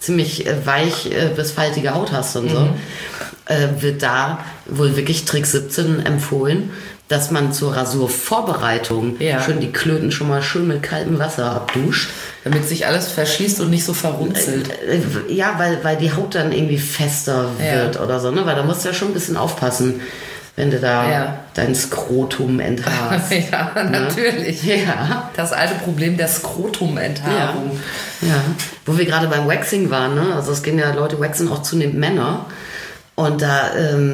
[SPEAKER 2] weich bis faltige Haut hast und so, wird da wohl wirklich Trick 17 empfohlen, dass man zur Rasurvorbereitung schön die Klöten schon mal schön mit kaltem Wasser abduscht. Damit sich alles verschließt und nicht so verrunzelt. Ja, weil die Haut dann irgendwie fester wird oder so, ne? Weil da musst du ja schon ein bisschen aufpassen, wenn du da dein Skrotum enthaarst. Ja, natürlich. Ja. Das alte Problem der Skrotumenthaarung. Ja. Wo wir gerade beim Waxing waren, ne? Also es gehen ja Leute waxen auch zunehmend Männer. Und da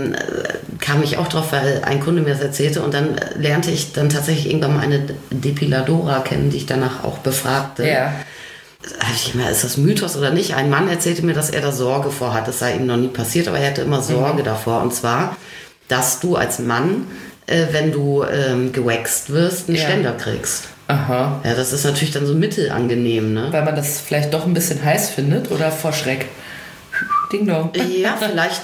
[SPEAKER 2] kam ich auch drauf, weil ein Kunde mir das erzählte, und dann lernte ich dann tatsächlich irgendwann mal eine Depiladora kennen, die ich danach auch befragte. Ja. Da dachte ich immer, ist das Mythos oder nicht? Ein Mann erzählte mir, dass er da Sorge vor hat. Das sei ihm noch nie passiert, aber er hatte immer Sorge davor. Und zwar, dass du als Mann, wenn du gewaxt wirst, einen Ständer kriegst. Aha. Ja, das ist natürlich dann so mittelangenehm, ne? Weil man das vielleicht doch ein bisschen heiß findet oder vor Schreck? Ding dong. Ja, vielleicht,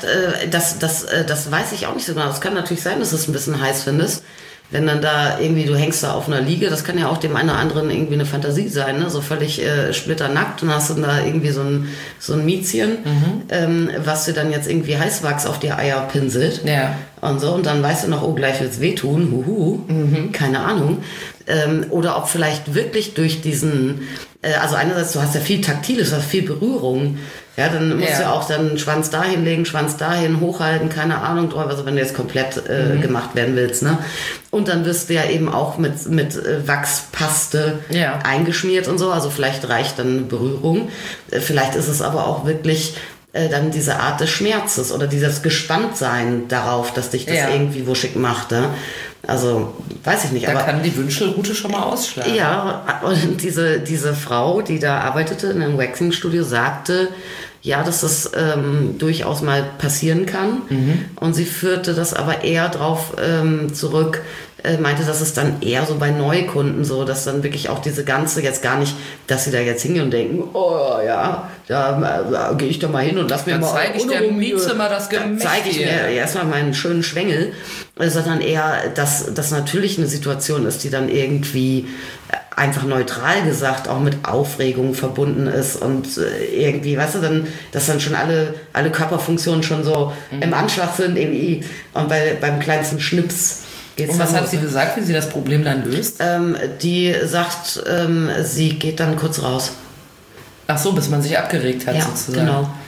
[SPEAKER 2] das weiß ich auch nicht so genau. Es kann natürlich sein, dass du es ein bisschen heiß findest. Wenn dann da irgendwie, du hängst da auf einer Liege, das kann ja auch dem einen oder anderen irgendwie eine Fantasie sein, ne? So völlig splitternackt, und hast du da irgendwie so ein Miezchen, was dir dann jetzt irgendwie Heißwachs auf die Eier pinselt. Ja. Und so, und dann weißt du noch, oh, gleich wird's wehtun, keine Ahnung. Oder ob vielleicht wirklich durch diesen, also einerseits, du hast ja viel Taktiles, du hast viel Berührung. Ja, dann musst du auch dann Schwanz dahin legen, Schwanz dahin, hochhalten, keine Ahnung drauf, also wenn du jetzt komplett gemacht werden willst, ne? Und dann wirst du ja eben auch mit Wachspaste eingeschmiert und so, also vielleicht reicht dann Berührung. Vielleicht ist es aber auch wirklich dann diese Art des Schmerzes oder dieses Gespanntsein darauf, dass dich das irgendwie wuschig macht, ne? Also, weiß ich nicht. Da aber kann die Wünschelrute schon mal ausschlagen. Ja, und diese Frau, die da arbeitete in einem Waxing-Studio, sagte, ja, dass das durchaus mal passieren kann. Und sie führte das aber eher drauf zurück, meinte, dass es dann eher so bei Neukunden so, dass dann wirklich auch diese ganze, jetzt gar nicht, dass sie da jetzt hingehen und denken, oh ja, da gehe ich doch mal hin und lass mir mal zeige ich der Mieze mal das Gemächt. Zeige ich mir erstmal meinen schönen Schwengel, sondern eher, dass das natürlich eine Situation ist, die dann irgendwie einfach neutral gesagt auch mit Aufregung verbunden ist und irgendwie, weißt du, dann, dass dann schon alle Körperfunktionen schon so im Anschlag sind irgendwie, und beim kleinsten Schnips geht's. Und was hat sie gesagt, wie sie das Problem dann löst? Die sagt, sie geht dann kurz raus. Ach so, bis man sich abgeregt hat, sozusagen. Genau.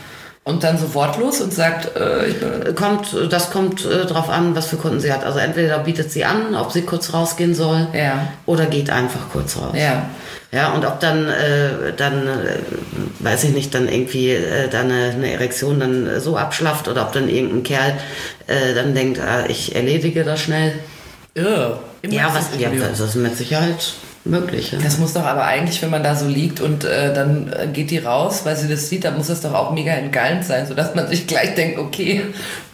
[SPEAKER 2] Und dann so wortlos und sagt,
[SPEAKER 3] Das kommt drauf an, was für Kunden sie hat. Also entweder bietet sie an, ob sie kurz rausgehen soll, oder geht einfach kurz raus.
[SPEAKER 2] Ja.
[SPEAKER 3] Ja, und ob dann weiß ich nicht, dann irgendwie dann eine Erektion dann so abschlafft oder ob dann irgendein Kerl dann denkt, ich erledige das schnell. Das ist mit Sicherheit möglich. Ja.
[SPEAKER 2] Das muss doch aber eigentlich, wenn man da so liegt und dann geht die raus, weil sie das sieht, dann muss das doch auch mega entgallend sein, sodass man sich gleich denkt, okay.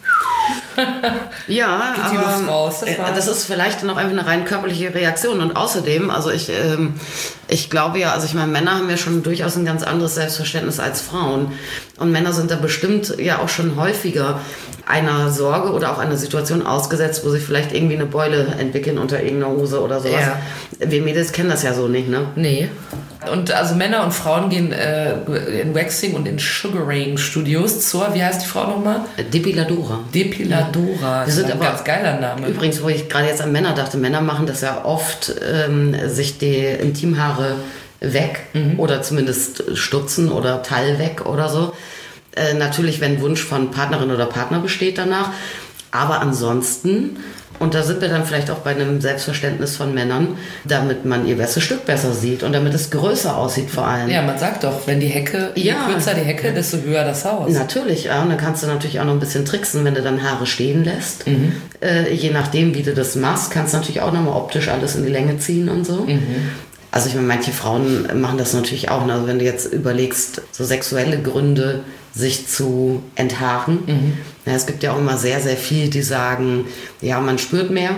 [SPEAKER 3] Ja,
[SPEAKER 2] geht die Luft raus.
[SPEAKER 3] Das ist vielleicht noch einfach eine rein körperliche Reaktion. Und außerdem, also ich glaube ja, also ich meine, Männer haben ja schon durchaus ein ganz anderes Selbstverständnis als Frauen. Und Männer sind da bestimmt ja auch schon häufiger einer Sorge oder auch einer Situation ausgesetzt, wo sie vielleicht irgendwie eine Beule entwickeln unter irgendeiner Hose oder sowas. Ja. Wir Mädels kennen das ja so nicht, ne?
[SPEAKER 2] Nee. Und also Männer und Frauen gehen in Waxing und in Sugaring Studios zur, wie heißt die Frau nochmal?
[SPEAKER 3] Depiladora.
[SPEAKER 2] Depiladora.
[SPEAKER 3] Das ist
[SPEAKER 2] ein ganz geiler Name.
[SPEAKER 3] Übrigens, wo ich gerade jetzt an Männer dachte, Männer machen das ja oft, sich die Intimhaare weg oder zumindest stutzen oder Teil weg oder so. Natürlich, wenn Wunsch von Partnerin oder Partner besteht danach. Aber ansonsten, und da sind wir dann vielleicht auch bei einem Selbstverständnis von Männern, damit man ihr bestes Stück besser sieht und damit es größer aussieht vor allem.
[SPEAKER 2] Ja, man sagt doch, wenn die Hecke, je kürzer die Hecke, desto höher das Haus.
[SPEAKER 3] Natürlich, ja. Und dann kannst du natürlich auch noch ein bisschen tricksen, wenn du dann Haare stehen lässt. Je nachdem, wie du das machst, kannst du natürlich auch nochmal optisch alles in die Länge ziehen und so. Also ich meine, manche Frauen machen das natürlich auch. Also wenn du jetzt überlegst, so sexuelle Gründe, sich zu enthaaren. Ja, es gibt ja auch immer sehr, sehr viel, die sagen, ja, man spürt mehr.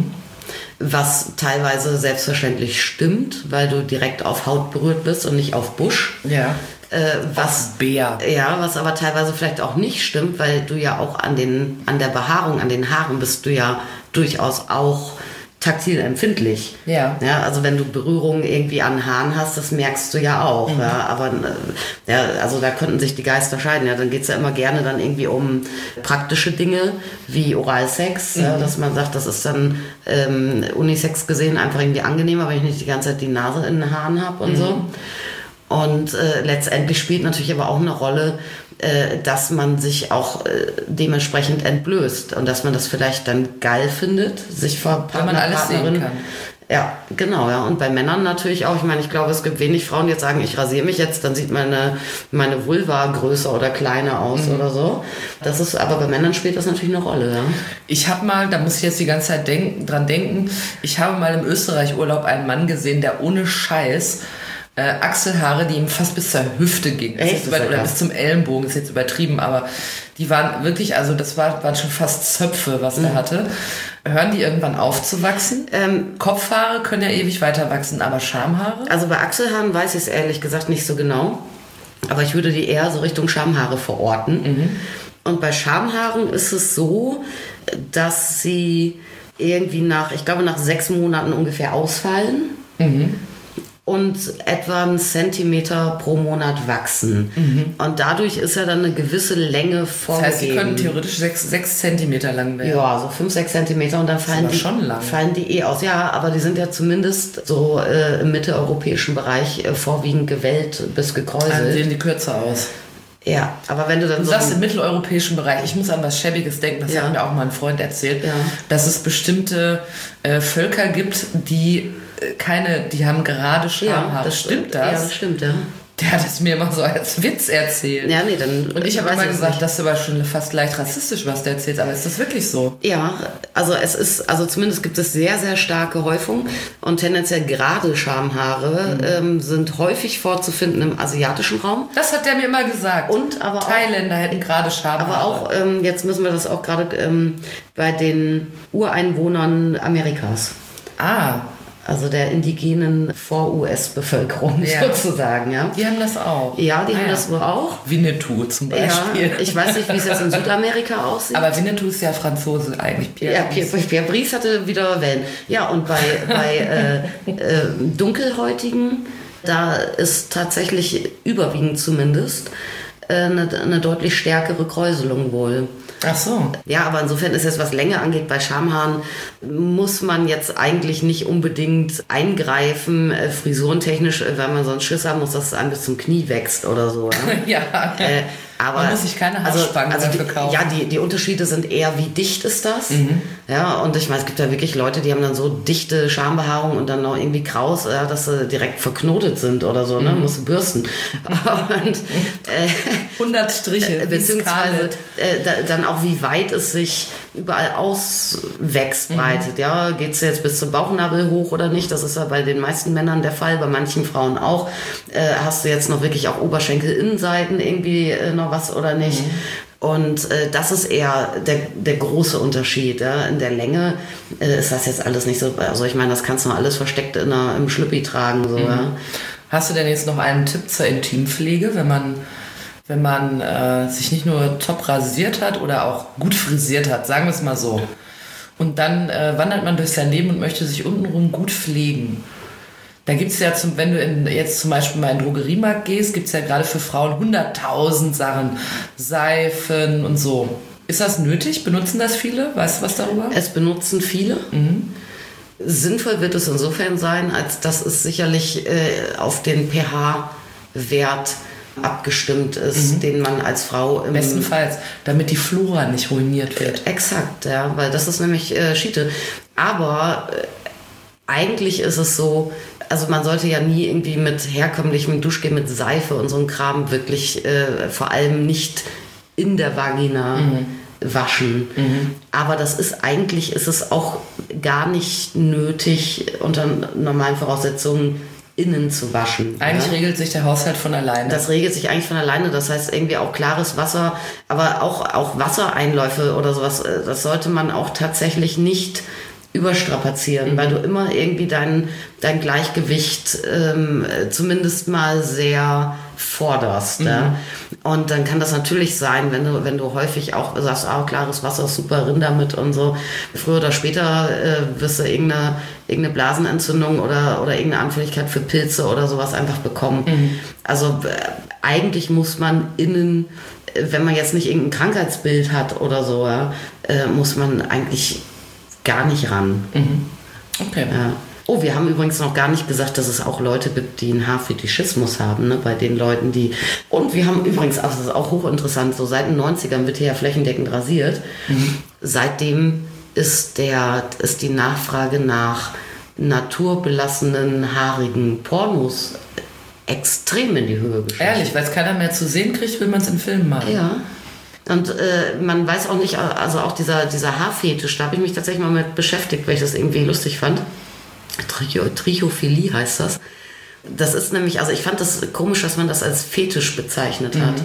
[SPEAKER 3] Was teilweise selbstverständlich stimmt, weil du direkt auf Haut berührt bist und nicht auf Busch.
[SPEAKER 2] Ja.
[SPEAKER 3] Was aber teilweise vielleicht auch nicht stimmt, weil du ja auch an der Behaarung, an den Haaren bist du ja durchaus auch taktil empfindlich.
[SPEAKER 2] Ja.
[SPEAKER 3] Ja, also wenn du Berührungen irgendwie an Haaren hast, das merkst du ja auch. Ja, aber also da könnten sich die Geister scheiden. Ja, dann geht es ja immer gerne dann irgendwie um praktische Dinge wie Oralsex, ja, dass man sagt, das ist dann Unisex gesehen einfach irgendwie angenehmer, weil ich nicht die ganze Zeit die Nase in den Haaren habe und so. Und letztendlich spielt natürlich aber auch eine Rolle, dass man sich auch dementsprechend entblößt und dass man das vielleicht dann geil findet, sich vor
[SPEAKER 2] Partner, Partnerin kann.
[SPEAKER 3] Ja, genau, ja. Und bei Männern natürlich auch. Ich meine, ich glaube, es gibt wenig Frauen, die jetzt sagen, ich rasiere mich jetzt, dann sieht meine Vulva größer oder kleiner aus oder so. Das ist, aber bei Männern spielt das natürlich eine Rolle, ja.
[SPEAKER 2] Ich habe mal, da muss ich jetzt die ganze Zeit dran denken, ich habe mal im Österreich-Urlaub einen Mann gesehen, der ohne Scheiß Achselhaare, die ihm fast bis zur Hüfte gingen. Oder bis zum Ellenbogen, ist jetzt übertrieben, aber die waren wirklich, also das waren schon fast Zöpfe, was er hatte. Hören die irgendwann auf zu wachsen? Kopfhaare können ja ewig weiter wachsen, aber Schamhaare?
[SPEAKER 3] Also bei Achselhaaren weiß ich es ehrlich gesagt nicht so genau, aber ich würde die eher so Richtung Schamhaare verorten. Und bei Schamhaaren ist es so, dass sie irgendwie nach 6 Monaten ungefähr ausfallen. Und etwa 1 Zentimeter pro Monat wachsen. Und dadurch ist ja dann eine gewisse Länge vorgegeben.
[SPEAKER 2] Das heißt, sie können theoretisch 6 Zentimeter lang werden.
[SPEAKER 3] Ja, so 5, 6 Zentimeter und dann fallen die aus. Ja, aber die sind ja zumindest so im mitteleuropäischen Bereich vorwiegend gewellt bis gekräuselt.
[SPEAKER 2] Dann sehen die kürzer aus.
[SPEAKER 3] Ja, aber wenn du dann
[SPEAKER 2] du sagst im mitteleuropäischen Bereich, ich muss an was Schäbiges denken, das hat mir auch mal ein Freund erzählt, dass es bestimmte Völker gibt, die haben gerade Schamhaare. Stimmt das?
[SPEAKER 3] Ja, das stimmt, ja.
[SPEAKER 2] Der hat es mir immer so als Witz erzählt.
[SPEAKER 3] Ja, nee, dann.
[SPEAKER 2] Und ich habe immer gesagt, das ist aber schon fast leicht rassistisch, was der erzählt. Aber ist das wirklich so?
[SPEAKER 3] Ja, also zumindest gibt es sehr, sehr starke Häufung und tendenziell gerade Schamhaare sind häufig vorzufinden im asiatischen Raum.
[SPEAKER 2] Das hat der mir immer gesagt.
[SPEAKER 3] Und aber
[SPEAKER 2] Thailänder hätten gerade Schamhaare.
[SPEAKER 3] Aber auch, jetzt müssen wir das auch gerade bei den Ureinwohnern Amerikas. Also der indigenen Vor-US-Bevölkerung sozusagen, ja.
[SPEAKER 2] Die haben das auch.
[SPEAKER 3] Ja, die haben das wohl auch.
[SPEAKER 2] Winnetou zum Beispiel.
[SPEAKER 3] Ja, ich weiß nicht, wie es jetzt in Südamerika aussieht.
[SPEAKER 2] Aber Winnetou ist ja Franzose eigentlich.
[SPEAKER 3] Pierre Brice hatte wieder Wellen. Ja, und bei Dunkelhäutigen, da ist tatsächlich überwiegend zumindest eine deutlich stärkere Kräuselung wohl.
[SPEAKER 2] Ach so.
[SPEAKER 3] Ja, aber insofern ist jetzt, was Länge angeht, bei Schamhaaren muss man jetzt eigentlich nicht unbedingt eingreifen, frisurentechnisch, weil man sonst Schiss haben muss, dass es einem bis zum Knie wächst oder so.
[SPEAKER 2] Ja.
[SPEAKER 3] Aber,
[SPEAKER 2] man muss sich keine Haarspangen dafür kaufen.
[SPEAKER 3] Ja, die Unterschiede sind eher, wie dicht ist das? Ja, und ich meine, es gibt ja wirklich Leute, die haben dann so dichte Schambehaarung und dann noch irgendwie kraus, dass sie direkt verknotet sind oder so, ne? Musst du bürsten. Und,
[SPEAKER 2] 100 Striche.
[SPEAKER 3] Beziehungsweise dann auch, wie weit es sich überall auswächst, breitet. Ja, geht's jetzt bis zum Bauchnabel hoch oder nicht? Das ist ja bei den meisten Männern der Fall, bei manchen Frauen auch. Hast du jetzt noch wirklich auch Oberschenkelinnenseiten irgendwie noch was oder nicht? Und das ist eher der große Unterschied. Ja? In der Länge ist das jetzt alles nicht so, also ich meine, das kannst du noch alles versteckt im Schlüppi tragen. So, ja?
[SPEAKER 2] Hast du denn jetzt noch einen Tipp zur Intimpflege, wenn man sich nicht nur top rasiert hat oder auch gut frisiert hat, sagen wir es mal so. Und dann wandert man durch sein Leben und möchte sich untenrum gut pflegen. Da gibt es ja, wenn du jetzt zum Beispiel mal in den Drogeriemarkt gehst, gibt es ja gerade für Frauen 100.000 Sachen, Seifen und so. Ist das nötig? Benutzen das viele? Weißt du was darüber?
[SPEAKER 3] Es benutzen viele. Sinnvoll wird es insofern sein, als dass es sicherlich auf den pH-Wert abgestimmt ist, den man als Frau
[SPEAKER 2] bestenfalls, damit die Flora nicht ruiniert wird.
[SPEAKER 3] Exakt, ja, weil das ist nämlich Schiete. Aber eigentlich ist es so, also man sollte ja nie irgendwie mit herkömmlichem Duschgel mit Seife und so einem Kram wirklich vor allem nicht in der Vagina waschen. Aber ist es auch gar nicht nötig, unter normalen Voraussetzungen innen zu waschen.
[SPEAKER 2] Eigentlich regelt sich der Haushalt von alleine.
[SPEAKER 3] Das regelt sich eigentlich von alleine. Das heißt irgendwie auch klares Wasser, aber auch Wassereinläufe oder sowas, das sollte man auch tatsächlich nicht überstrapazieren, weil du immer irgendwie dein Gleichgewicht zumindest mal sehr forderst. Ja? Und dann kann das natürlich sein, wenn du häufig auch sagst, klares Wasser ist super, rind damit und so. Früher oder später wirst du irgendeine Blasenentzündung oder irgendeine Anfälligkeit für Pilze oder sowas einfach bekommen. Also eigentlich muss man innen, wenn man jetzt nicht irgendein Krankheitsbild hat oder so, muss man eigentlich gar nicht ran.
[SPEAKER 2] Okay.
[SPEAKER 3] Ja. Oh, wir haben übrigens noch gar nicht gesagt, dass es auch Leute gibt, die einen Haarfetischismus haben, ne? Bei den Leuten, die... Und wir haben übrigens, also das ist auch hochinteressant, so seit den 90ern wird hier ja flächendeckend rasiert. Seitdem ist die Nachfrage nach naturbelassenen, haarigen Pornos extrem in die Höhe geschossen.
[SPEAKER 2] Ehrlich, weil es keiner mehr zu sehen kriegt, will man es in Filmen machen.
[SPEAKER 3] Ja. Und man weiß auch nicht, also auch dieser Haarfetisch, da habe ich mich tatsächlich mal mit beschäftigt, weil ich das irgendwie lustig fand. Trichophilie heißt das. Das ist nämlich, also ich fand das komisch, dass man das als Fetisch bezeichnet hat.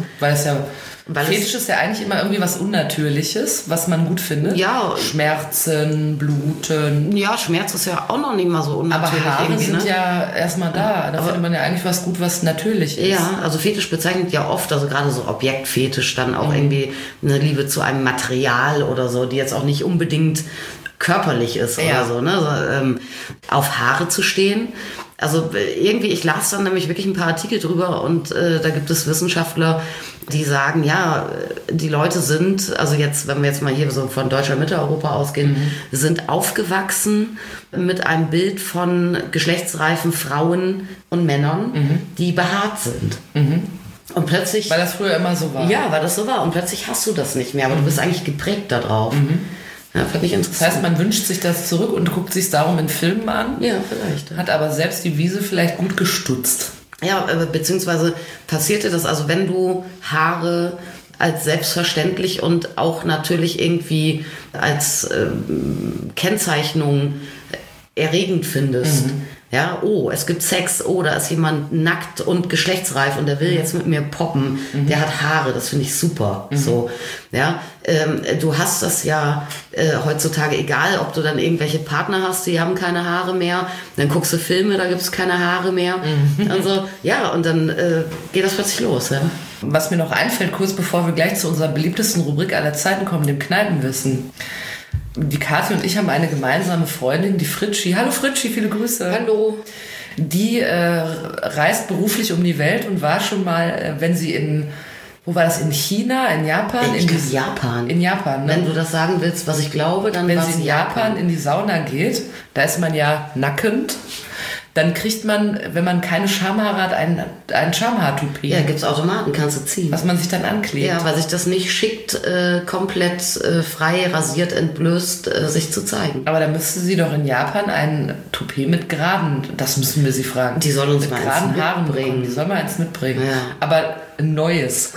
[SPEAKER 2] Fetisch ist ja eigentlich immer irgendwie was Unnatürliches, was man gut findet.
[SPEAKER 3] Ja.
[SPEAKER 2] Schmerzen, Bluten.
[SPEAKER 3] Ja, Schmerz ist ja auch noch nicht mal so unnatürlich.
[SPEAKER 2] Aber Haare sind ja erstmal da. Da findet man ja eigentlich was gut, was natürlich ist.
[SPEAKER 3] Ja, also Fetisch bezeichnet ja oft, also gerade so Objektfetisch, dann auch irgendwie eine Liebe zu einem Material oder so, die jetzt auch nicht unbedingt körperlich ist oder so, ne? So, auf Haare zu stehen. Also irgendwie, ich las dann nämlich wirklich ein paar Artikel drüber und da gibt es Wissenschaftler, die sagen, ja, die Leute sind, also jetzt, wenn wir jetzt mal hier so von Deutscher Mitteleuropa ausgehen, sind aufgewachsen mit einem Bild von geschlechtsreifen Frauen und Männern, die behaart sind. Und plötzlich...
[SPEAKER 2] Weil das früher immer so war.
[SPEAKER 3] Ja, weil das so war. Und plötzlich hast du das nicht mehr, aber du bist eigentlich geprägt darauf. Ja, fand ich interessant.
[SPEAKER 2] Das heißt, man wünscht sich das zurück und guckt sich darum in Filmen an.
[SPEAKER 3] Ja, vielleicht.
[SPEAKER 2] Hat aber selbst die Wiese vielleicht gut gestutzt.
[SPEAKER 3] Ja, beziehungsweise passierte das, also wenn du Haare als selbstverständlich und auch natürlich irgendwie als Kennzeichnung erregend findest. Ja, oh, es gibt Sex, oh, da ist jemand nackt und geschlechtsreif und der will jetzt mit mir poppen, der hat Haare, das finde ich super. So, ja, du hast das ja heutzutage, egal, ob du dann irgendwelche Partner hast, die haben keine Haare mehr, dann guckst du Filme, da gibt es keine Haare mehr. Also, ja, und dann geht das plötzlich los. Ja?
[SPEAKER 2] Was mir noch einfällt, kurz bevor wir gleich zu unserer beliebtesten Rubrik aller Zeiten kommen, dem Kneipenwissen. Die Kathi und ich haben eine gemeinsame Freundin, die Fritschi. Hallo Fritschi, viele Grüße.
[SPEAKER 3] Hallo.
[SPEAKER 2] Die reist beruflich um die Welt und war schon mal, wenn sie wo war das, in China, in Japan?
[SPEAKER 3] Japan.
[SPEAKER 2] In Japan, ne?
[SPEAKER 3] Wenn du das sagen willst, was ich glaube, dann
[SPEAKER 2] wenn sie in Japan in die Sauna geht, da ist man ja nackend. dann kriegt man, wenn man keine Schamhaare hat, ein Schamhaar-Toupet.
[SPEAKER 3] Ja, gibt's Automaten, kannst du ziehen.
[SPEAKER 2] Was man sich dann anklebt.
[SPEAKER 3] Ja, weil sich das nicht schickt, komplett frei, rasiert, entblößt, sich zu zeigen.
[SPEAKER 2] Aber da müsste sie doch in Japan ein Toupet mit geraden, das müssen wir sie fragen.
[SPEAKER 3] Die soll uns
[SPEAKER 2] mit
[SPEAKER 3] mal
[SPEAKER 2] geraden Haaren
[SPEAKER 3] mitbringen.
[SPEAKER 2] bekommen. Die soll mal eins mitbringen.
[SPEAKER 3] Ja.
[SPEAKER 2] Aber ein neues.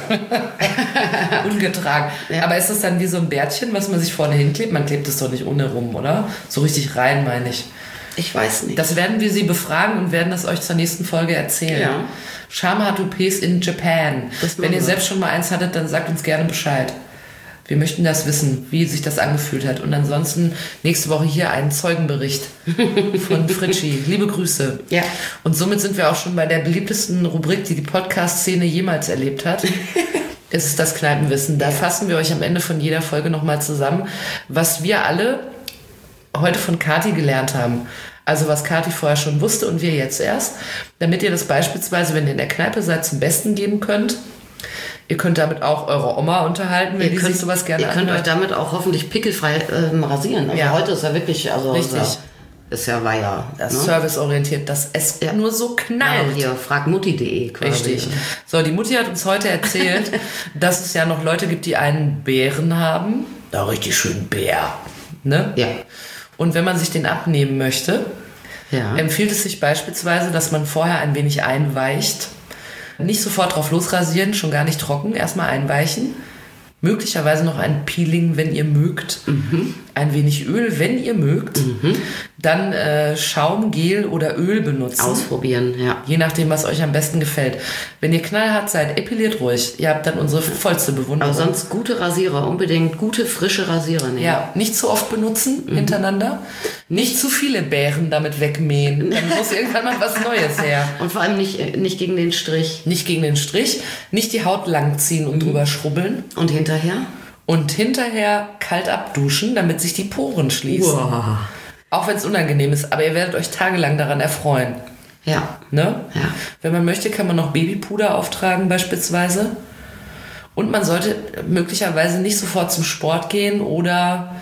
[SPEAKER 2] Ungetragen. Ja. Aber ist das dann wie so ein Bärtchen, was man sich vorne hinklebt? Man klebt es doch nicht ohne rum, oder? So richtig rein, meine ich.
[SPEAKER 3] Ich weiß nicht.
[SPEAKER 2] Das werden wir sie befragen und werden das euch zur nächsten Folge erzählen. Ja. Schamhaar-Toupets in Japan. Wenn ihr selbst schon mal eins hattet, dann sagt uns gerne Bescheid. Wir möchten das wissen, wie sich das angefühlt hat. Und ansonsten nächste Woche hier einen Zeugenbericht von Fritschi. Liebe Grüße.
[SPEAKER 3] Ja.
[SPEAKER 2] Und somit sind wir auch schon bei der beliebtesten Rubrik, die die Podcast-Szene jemals erlebt hat. Es ist das Kneipenwissen. Da fassen wir euch am Ende von jeder Folge nochmal zusammen, was wir alle heute von Kathi gelernt haben. Also was Kathi vorher schon wusste und wir jetzt erst. Damit ihr das beispielsweise, wenn ihr in der Kneipe seid, zum Besten geben könnt. Ihr könnt damit auch eure Oma unterhalten, wenn die sich sowas gerne
[SPEAKER 3] anhört. Ihr könnt euch damit auch hoffentlich pickelfrei rasieren. Also heute ist ja wirklich... Also
[SPEAKER 2] richtig.
[SPEAKER 3] War ja...
[SPEAKER 2] Das serviceorientiert, dass es nur so knallt.
[SPEAKER 3] Ja, hier, fragmutti.de quasi.
[SPEAKER 2] Richtig. So, die Mutti hat uns heute erzählt, dass es ja noch Leute gibt, die einen Bären haben. Da richtig schön Bär. Ne?
[SPEAKER 3] Ja.
[SPEAKER 2] Und wenn man sich den abnehmen möchte, empfiehlt es sich beispielsweise, dass man vorher ein wenig einweicht. Nicht sofort drauf losrasieren, schon gar nicht trocken. Erstmal einweichen. Möglicherweise noch ein Peeling, wenn ihr mögt. Mhm. Ein wenig Öl, wenn ihr mögt. Mhm. Dann Schaum, Gel oder Öl benutzen.
[SPEAKER 3] Ausprobieren, ja.
[SPEAKER 2] Je nachdem, was euch am besten gefällt. Wenn ihr knallhart seid, epiliert ruhig. Ihr habt dann unsere vollste Bewunderung.
[SPEAKER 3] Aber sonst gute Rasierer, unbedingt gute, frische Rasierer nehmen.
[SPEAKER 2] Ja, nicht zu oft benutzen hintereinander. Nicht zu viele Bären damit wegmähen. Dann muss irgendwann mal was Neues her.
[SPEAKER 3] Und vor allem nicht gegen den Strich.
[SPEAKER 2] Nicht gegen den Strich. Nicht die Haut langziehen und drüber schrubbeln.
[SPEAKER 3] Und hinterher?
[SPEAKER 2] Und hinterher kalt abduschen, damit sich die Poren schließen. Wow. Auch wenn es unangenehm ist, aber ihr werdet euch tagelang daran erfreuen.
[SPEAKER 3] Ja.
[SPEAKER 2] Ne?
[SPEAKER 3] Ja.
[SPEAKER 2] Wenn man möchte, kann man noch Babypuder auftragen beispielsweise. Und man sollte möglicherweise nicht sofort zum Sport gehen oder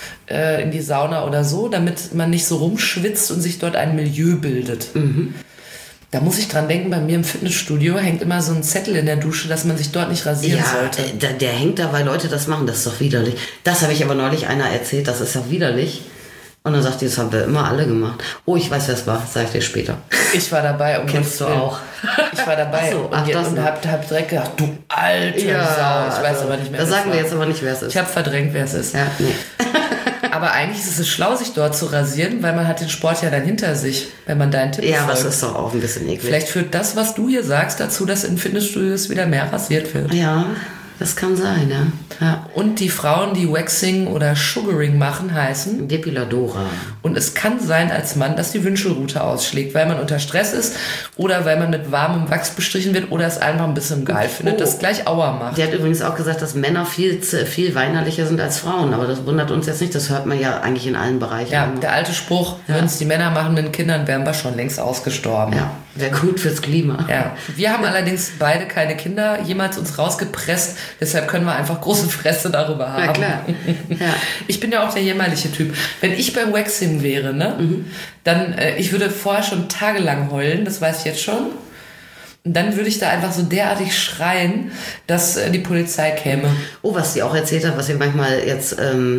[SPEAKER 2] in die Sauna oder so, damit man nicht so rumschwitzt und sich dort ein Milieu bildet. Mhm. Da muss ich dran denken, bei mir im Fitnessstudio hängt immer so ein Zettel in der Dusche, dass man sich dort nicht rasieren sollte.
[SPEAKER 3] Der hängt da, weil Leute das machen, das ist doch widerlich. Das habe ich aber neulich einer erzählt, das ist doch widerlich. Und dann sagt die, das haben wir immer alle gemacht. Oh, ich weiß, wer es war, sag ich dir später.
[SPEAKER 2] Ich war dabei.
[SPEAKER 3] Kennst du auch.
[SPEAKER 2] Ich war dabei und hab direkt gedacht, du alte Sau. Ich weiß aber nicht mehr,
[SPEAKER 3] wer es ist. Da sagen wir jetzt aber nicht, wer es ist.
[SPEAKER 2] Ich habe verdrängt, wer es ist.
[SPEAKER 3] Ja, nee.
[SPEAKER 2] Aber eigentlich ist es schlau, sich dort zu rasieren, weil man hat den Sport ja dann hinter sich, wenn man deinen Tipp
[SPEAKER 3] folgt. Das ist doch auch ein bisschen eklig.
[SPEAKER 2] Vielleicht führt das, was du hier sagst, dazu, dass in Fitnessstudios wieder mehr rasiert wird.
[SPEAKER 3] Ja, das kann sein, ja.
[SPEAKER 2] Und die Frauen, die Waxing oder Sugaring machen, heißen
[SPEAKER 3] Depiladora.
[SPEAKER 2] Und es kann sein als Mann, dass die Wünschelrute ausschlägt, weil man unter Stress ist oder weil man mit warmem Wachs bestrichen wird oder es einfach ein bisschen geil findet, das gleich Aua macht.
[SPEAKER 3] Die hat übrigens auch gesagt, dass Männer viel weinerlicher sind als Frauen, aber das wundert uns jetzt nicht, das hört man ja eigentlich in allen Bereichen.
[SPEAKER 2] Ja, der alte Spruch, würden es die Männer machen mit den Kindern, wären wir schon längst ausgestorben.
[SPEAKER 3] Ja, wäre gut fürs Klima.
[SPEAKER 2] Ja, wir haben allerdings beide keine Kinder jemals uns rausgepresst, deshalb können wir einfach große Fresse darüber haben.
[SPEAKER 3] Ja, klar. Ja.
[SPEAKER 2] Ich bin ja auch der jämmerliche Typ. Wenn ich beim Waxing wäre, dann, ich würde vorher schon tagelang heulen, das weiß ich jetzt schon. Und dann würde ich da einfach so derartig schreien, dass die Polizei käme.
[SPEAKER 3] Oh, was sie auch erzählt hat, was ihr manchmal jetzt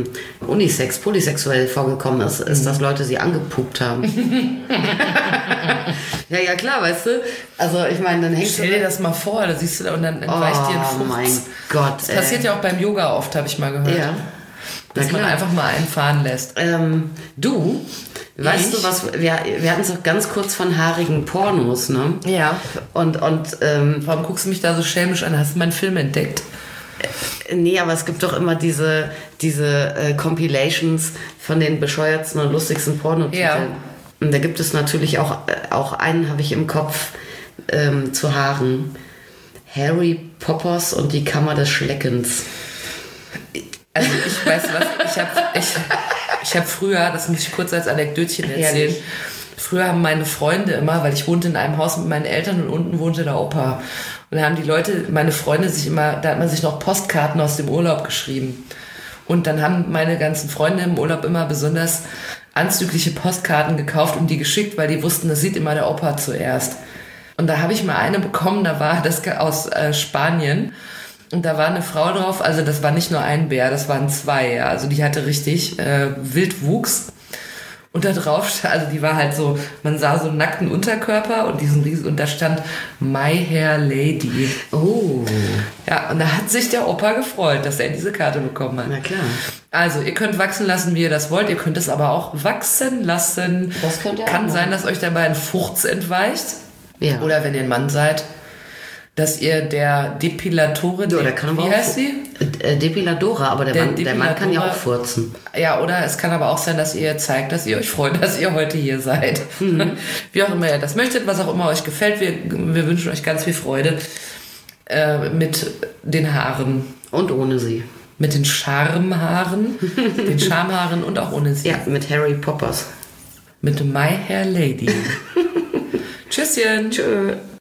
[SPEAKER 3] polysexuell vorgekommen ist, ist, dass Leute sie angepupt haben. Ja, klar, weißt du. Also ich meine, dann hängst
[SPEAKER 2] Stell dir das mal vor, da siehst du da und dann entweicht dir ein Fuchs.
[SPEAKER 3] Oh mein Gott.
[SPEAKER 2] Das passiert ja auch beim Yoga oft, habe ich mal gehört.
[SPEAKER 3] Ja.
[SPEAKER 2] Dass man einfach mal einen fahren lässt.
[SPEAKER 3] Du, weißt du was, wir hatten es doch ganz kurz von haarigen Pornos, ne?
[SPEAKER 2] Ja.
[SPEAKER 3] Und
[SPEAKER 2] warum guckst du mich da so schelmisch an? Hast du meinen Film entdeckt?
[SPEAKER 3] Nee, aber es gibt doch immer diese Compilations von den bescheuertsten und lustigsten Pornotiteln. Ja. Und da gibt es natürlich auch einen, habe ich im Kopf, zu Haaren. Harry Poppers und die Kammer des Schleckens.
[SPEAKER 2] Also ich weiß was, ich hab früher, das muss ich kurz als Anekdötchen erzählen,
[SPEAKER 3] Ehrlich?
[SPEAKER 2] Früher haben meine Freunde immer, weil ich wohnte in einem Haus mit meinen Eltern und unten wohnte der Opa. Und da haben die Leute, meine Freunde da hat man sich noch Postkarten aus dem Urlaub geschrieben. Und dann haben meine ganzen Freunde im Urlaub immer besonders anzügliche Postkarten gekauft und die geschickt, weil die wussten, das sieht immer der Opa zuerst. Und da habe ich mal eine bekommen, da war das aus Spanien. Und da war eine Frau drauf, also das war nicht nur ein Bär, das waren 2, ja. Also die hatte richtig Wildwuchs. Und da drauf, also die war halt so, man sah so einen nackten Unterkörper und diesen riesen, und da stand My Hair Lady.
[SPEAKER 3] Oh.
[SPEAKER 2] Ja, und da hat sich der Opa gefreut, dass er diese Karte bekommen hat.
[SPEAKER 3] Na klar.
[SPEAKER 2] Also, ihr könnt wachsen lassen, wie ihr das wollt. Ihr könnt es aber auch wachsen lassen.
[SPEAKER 3] Das könnt ihr
[SPEAKER 2] Kann
[SPEAKER 3] auch
[SPEAKER 2] sein, dass euch dabei ein Furz entweicht.
[SPEAKER 3] Ja.
[SPEAKER 2] Oder wenn ihr ein Mann seid, dass ihr der Depilatore, wie heißt sie?
[SPEAKER 3] Depiladora, aber der Mann kann ja auch furzen.
[SPEAKER 2] Ja, oder es kann aber auch sein, dass ihr zeigt, dass ihr euch freut, dass ihr heute hier seid. Wie auch immer ihr das möchtet, was auch immer euch gefällt. Wir wünschen euch ganz viel Freude mit den Haaren.
[SPEAKER 3] Und ohne sie.
[SPEAKER 2] Mit den Schamhaaren, und auch ohne sie.
[SPEAKER 3] Ja, mit Harry Poppers.
[SPEAKER 2] Mit My Hair Lady. Tschüsschen.
[SPEAKER 3] Tschö.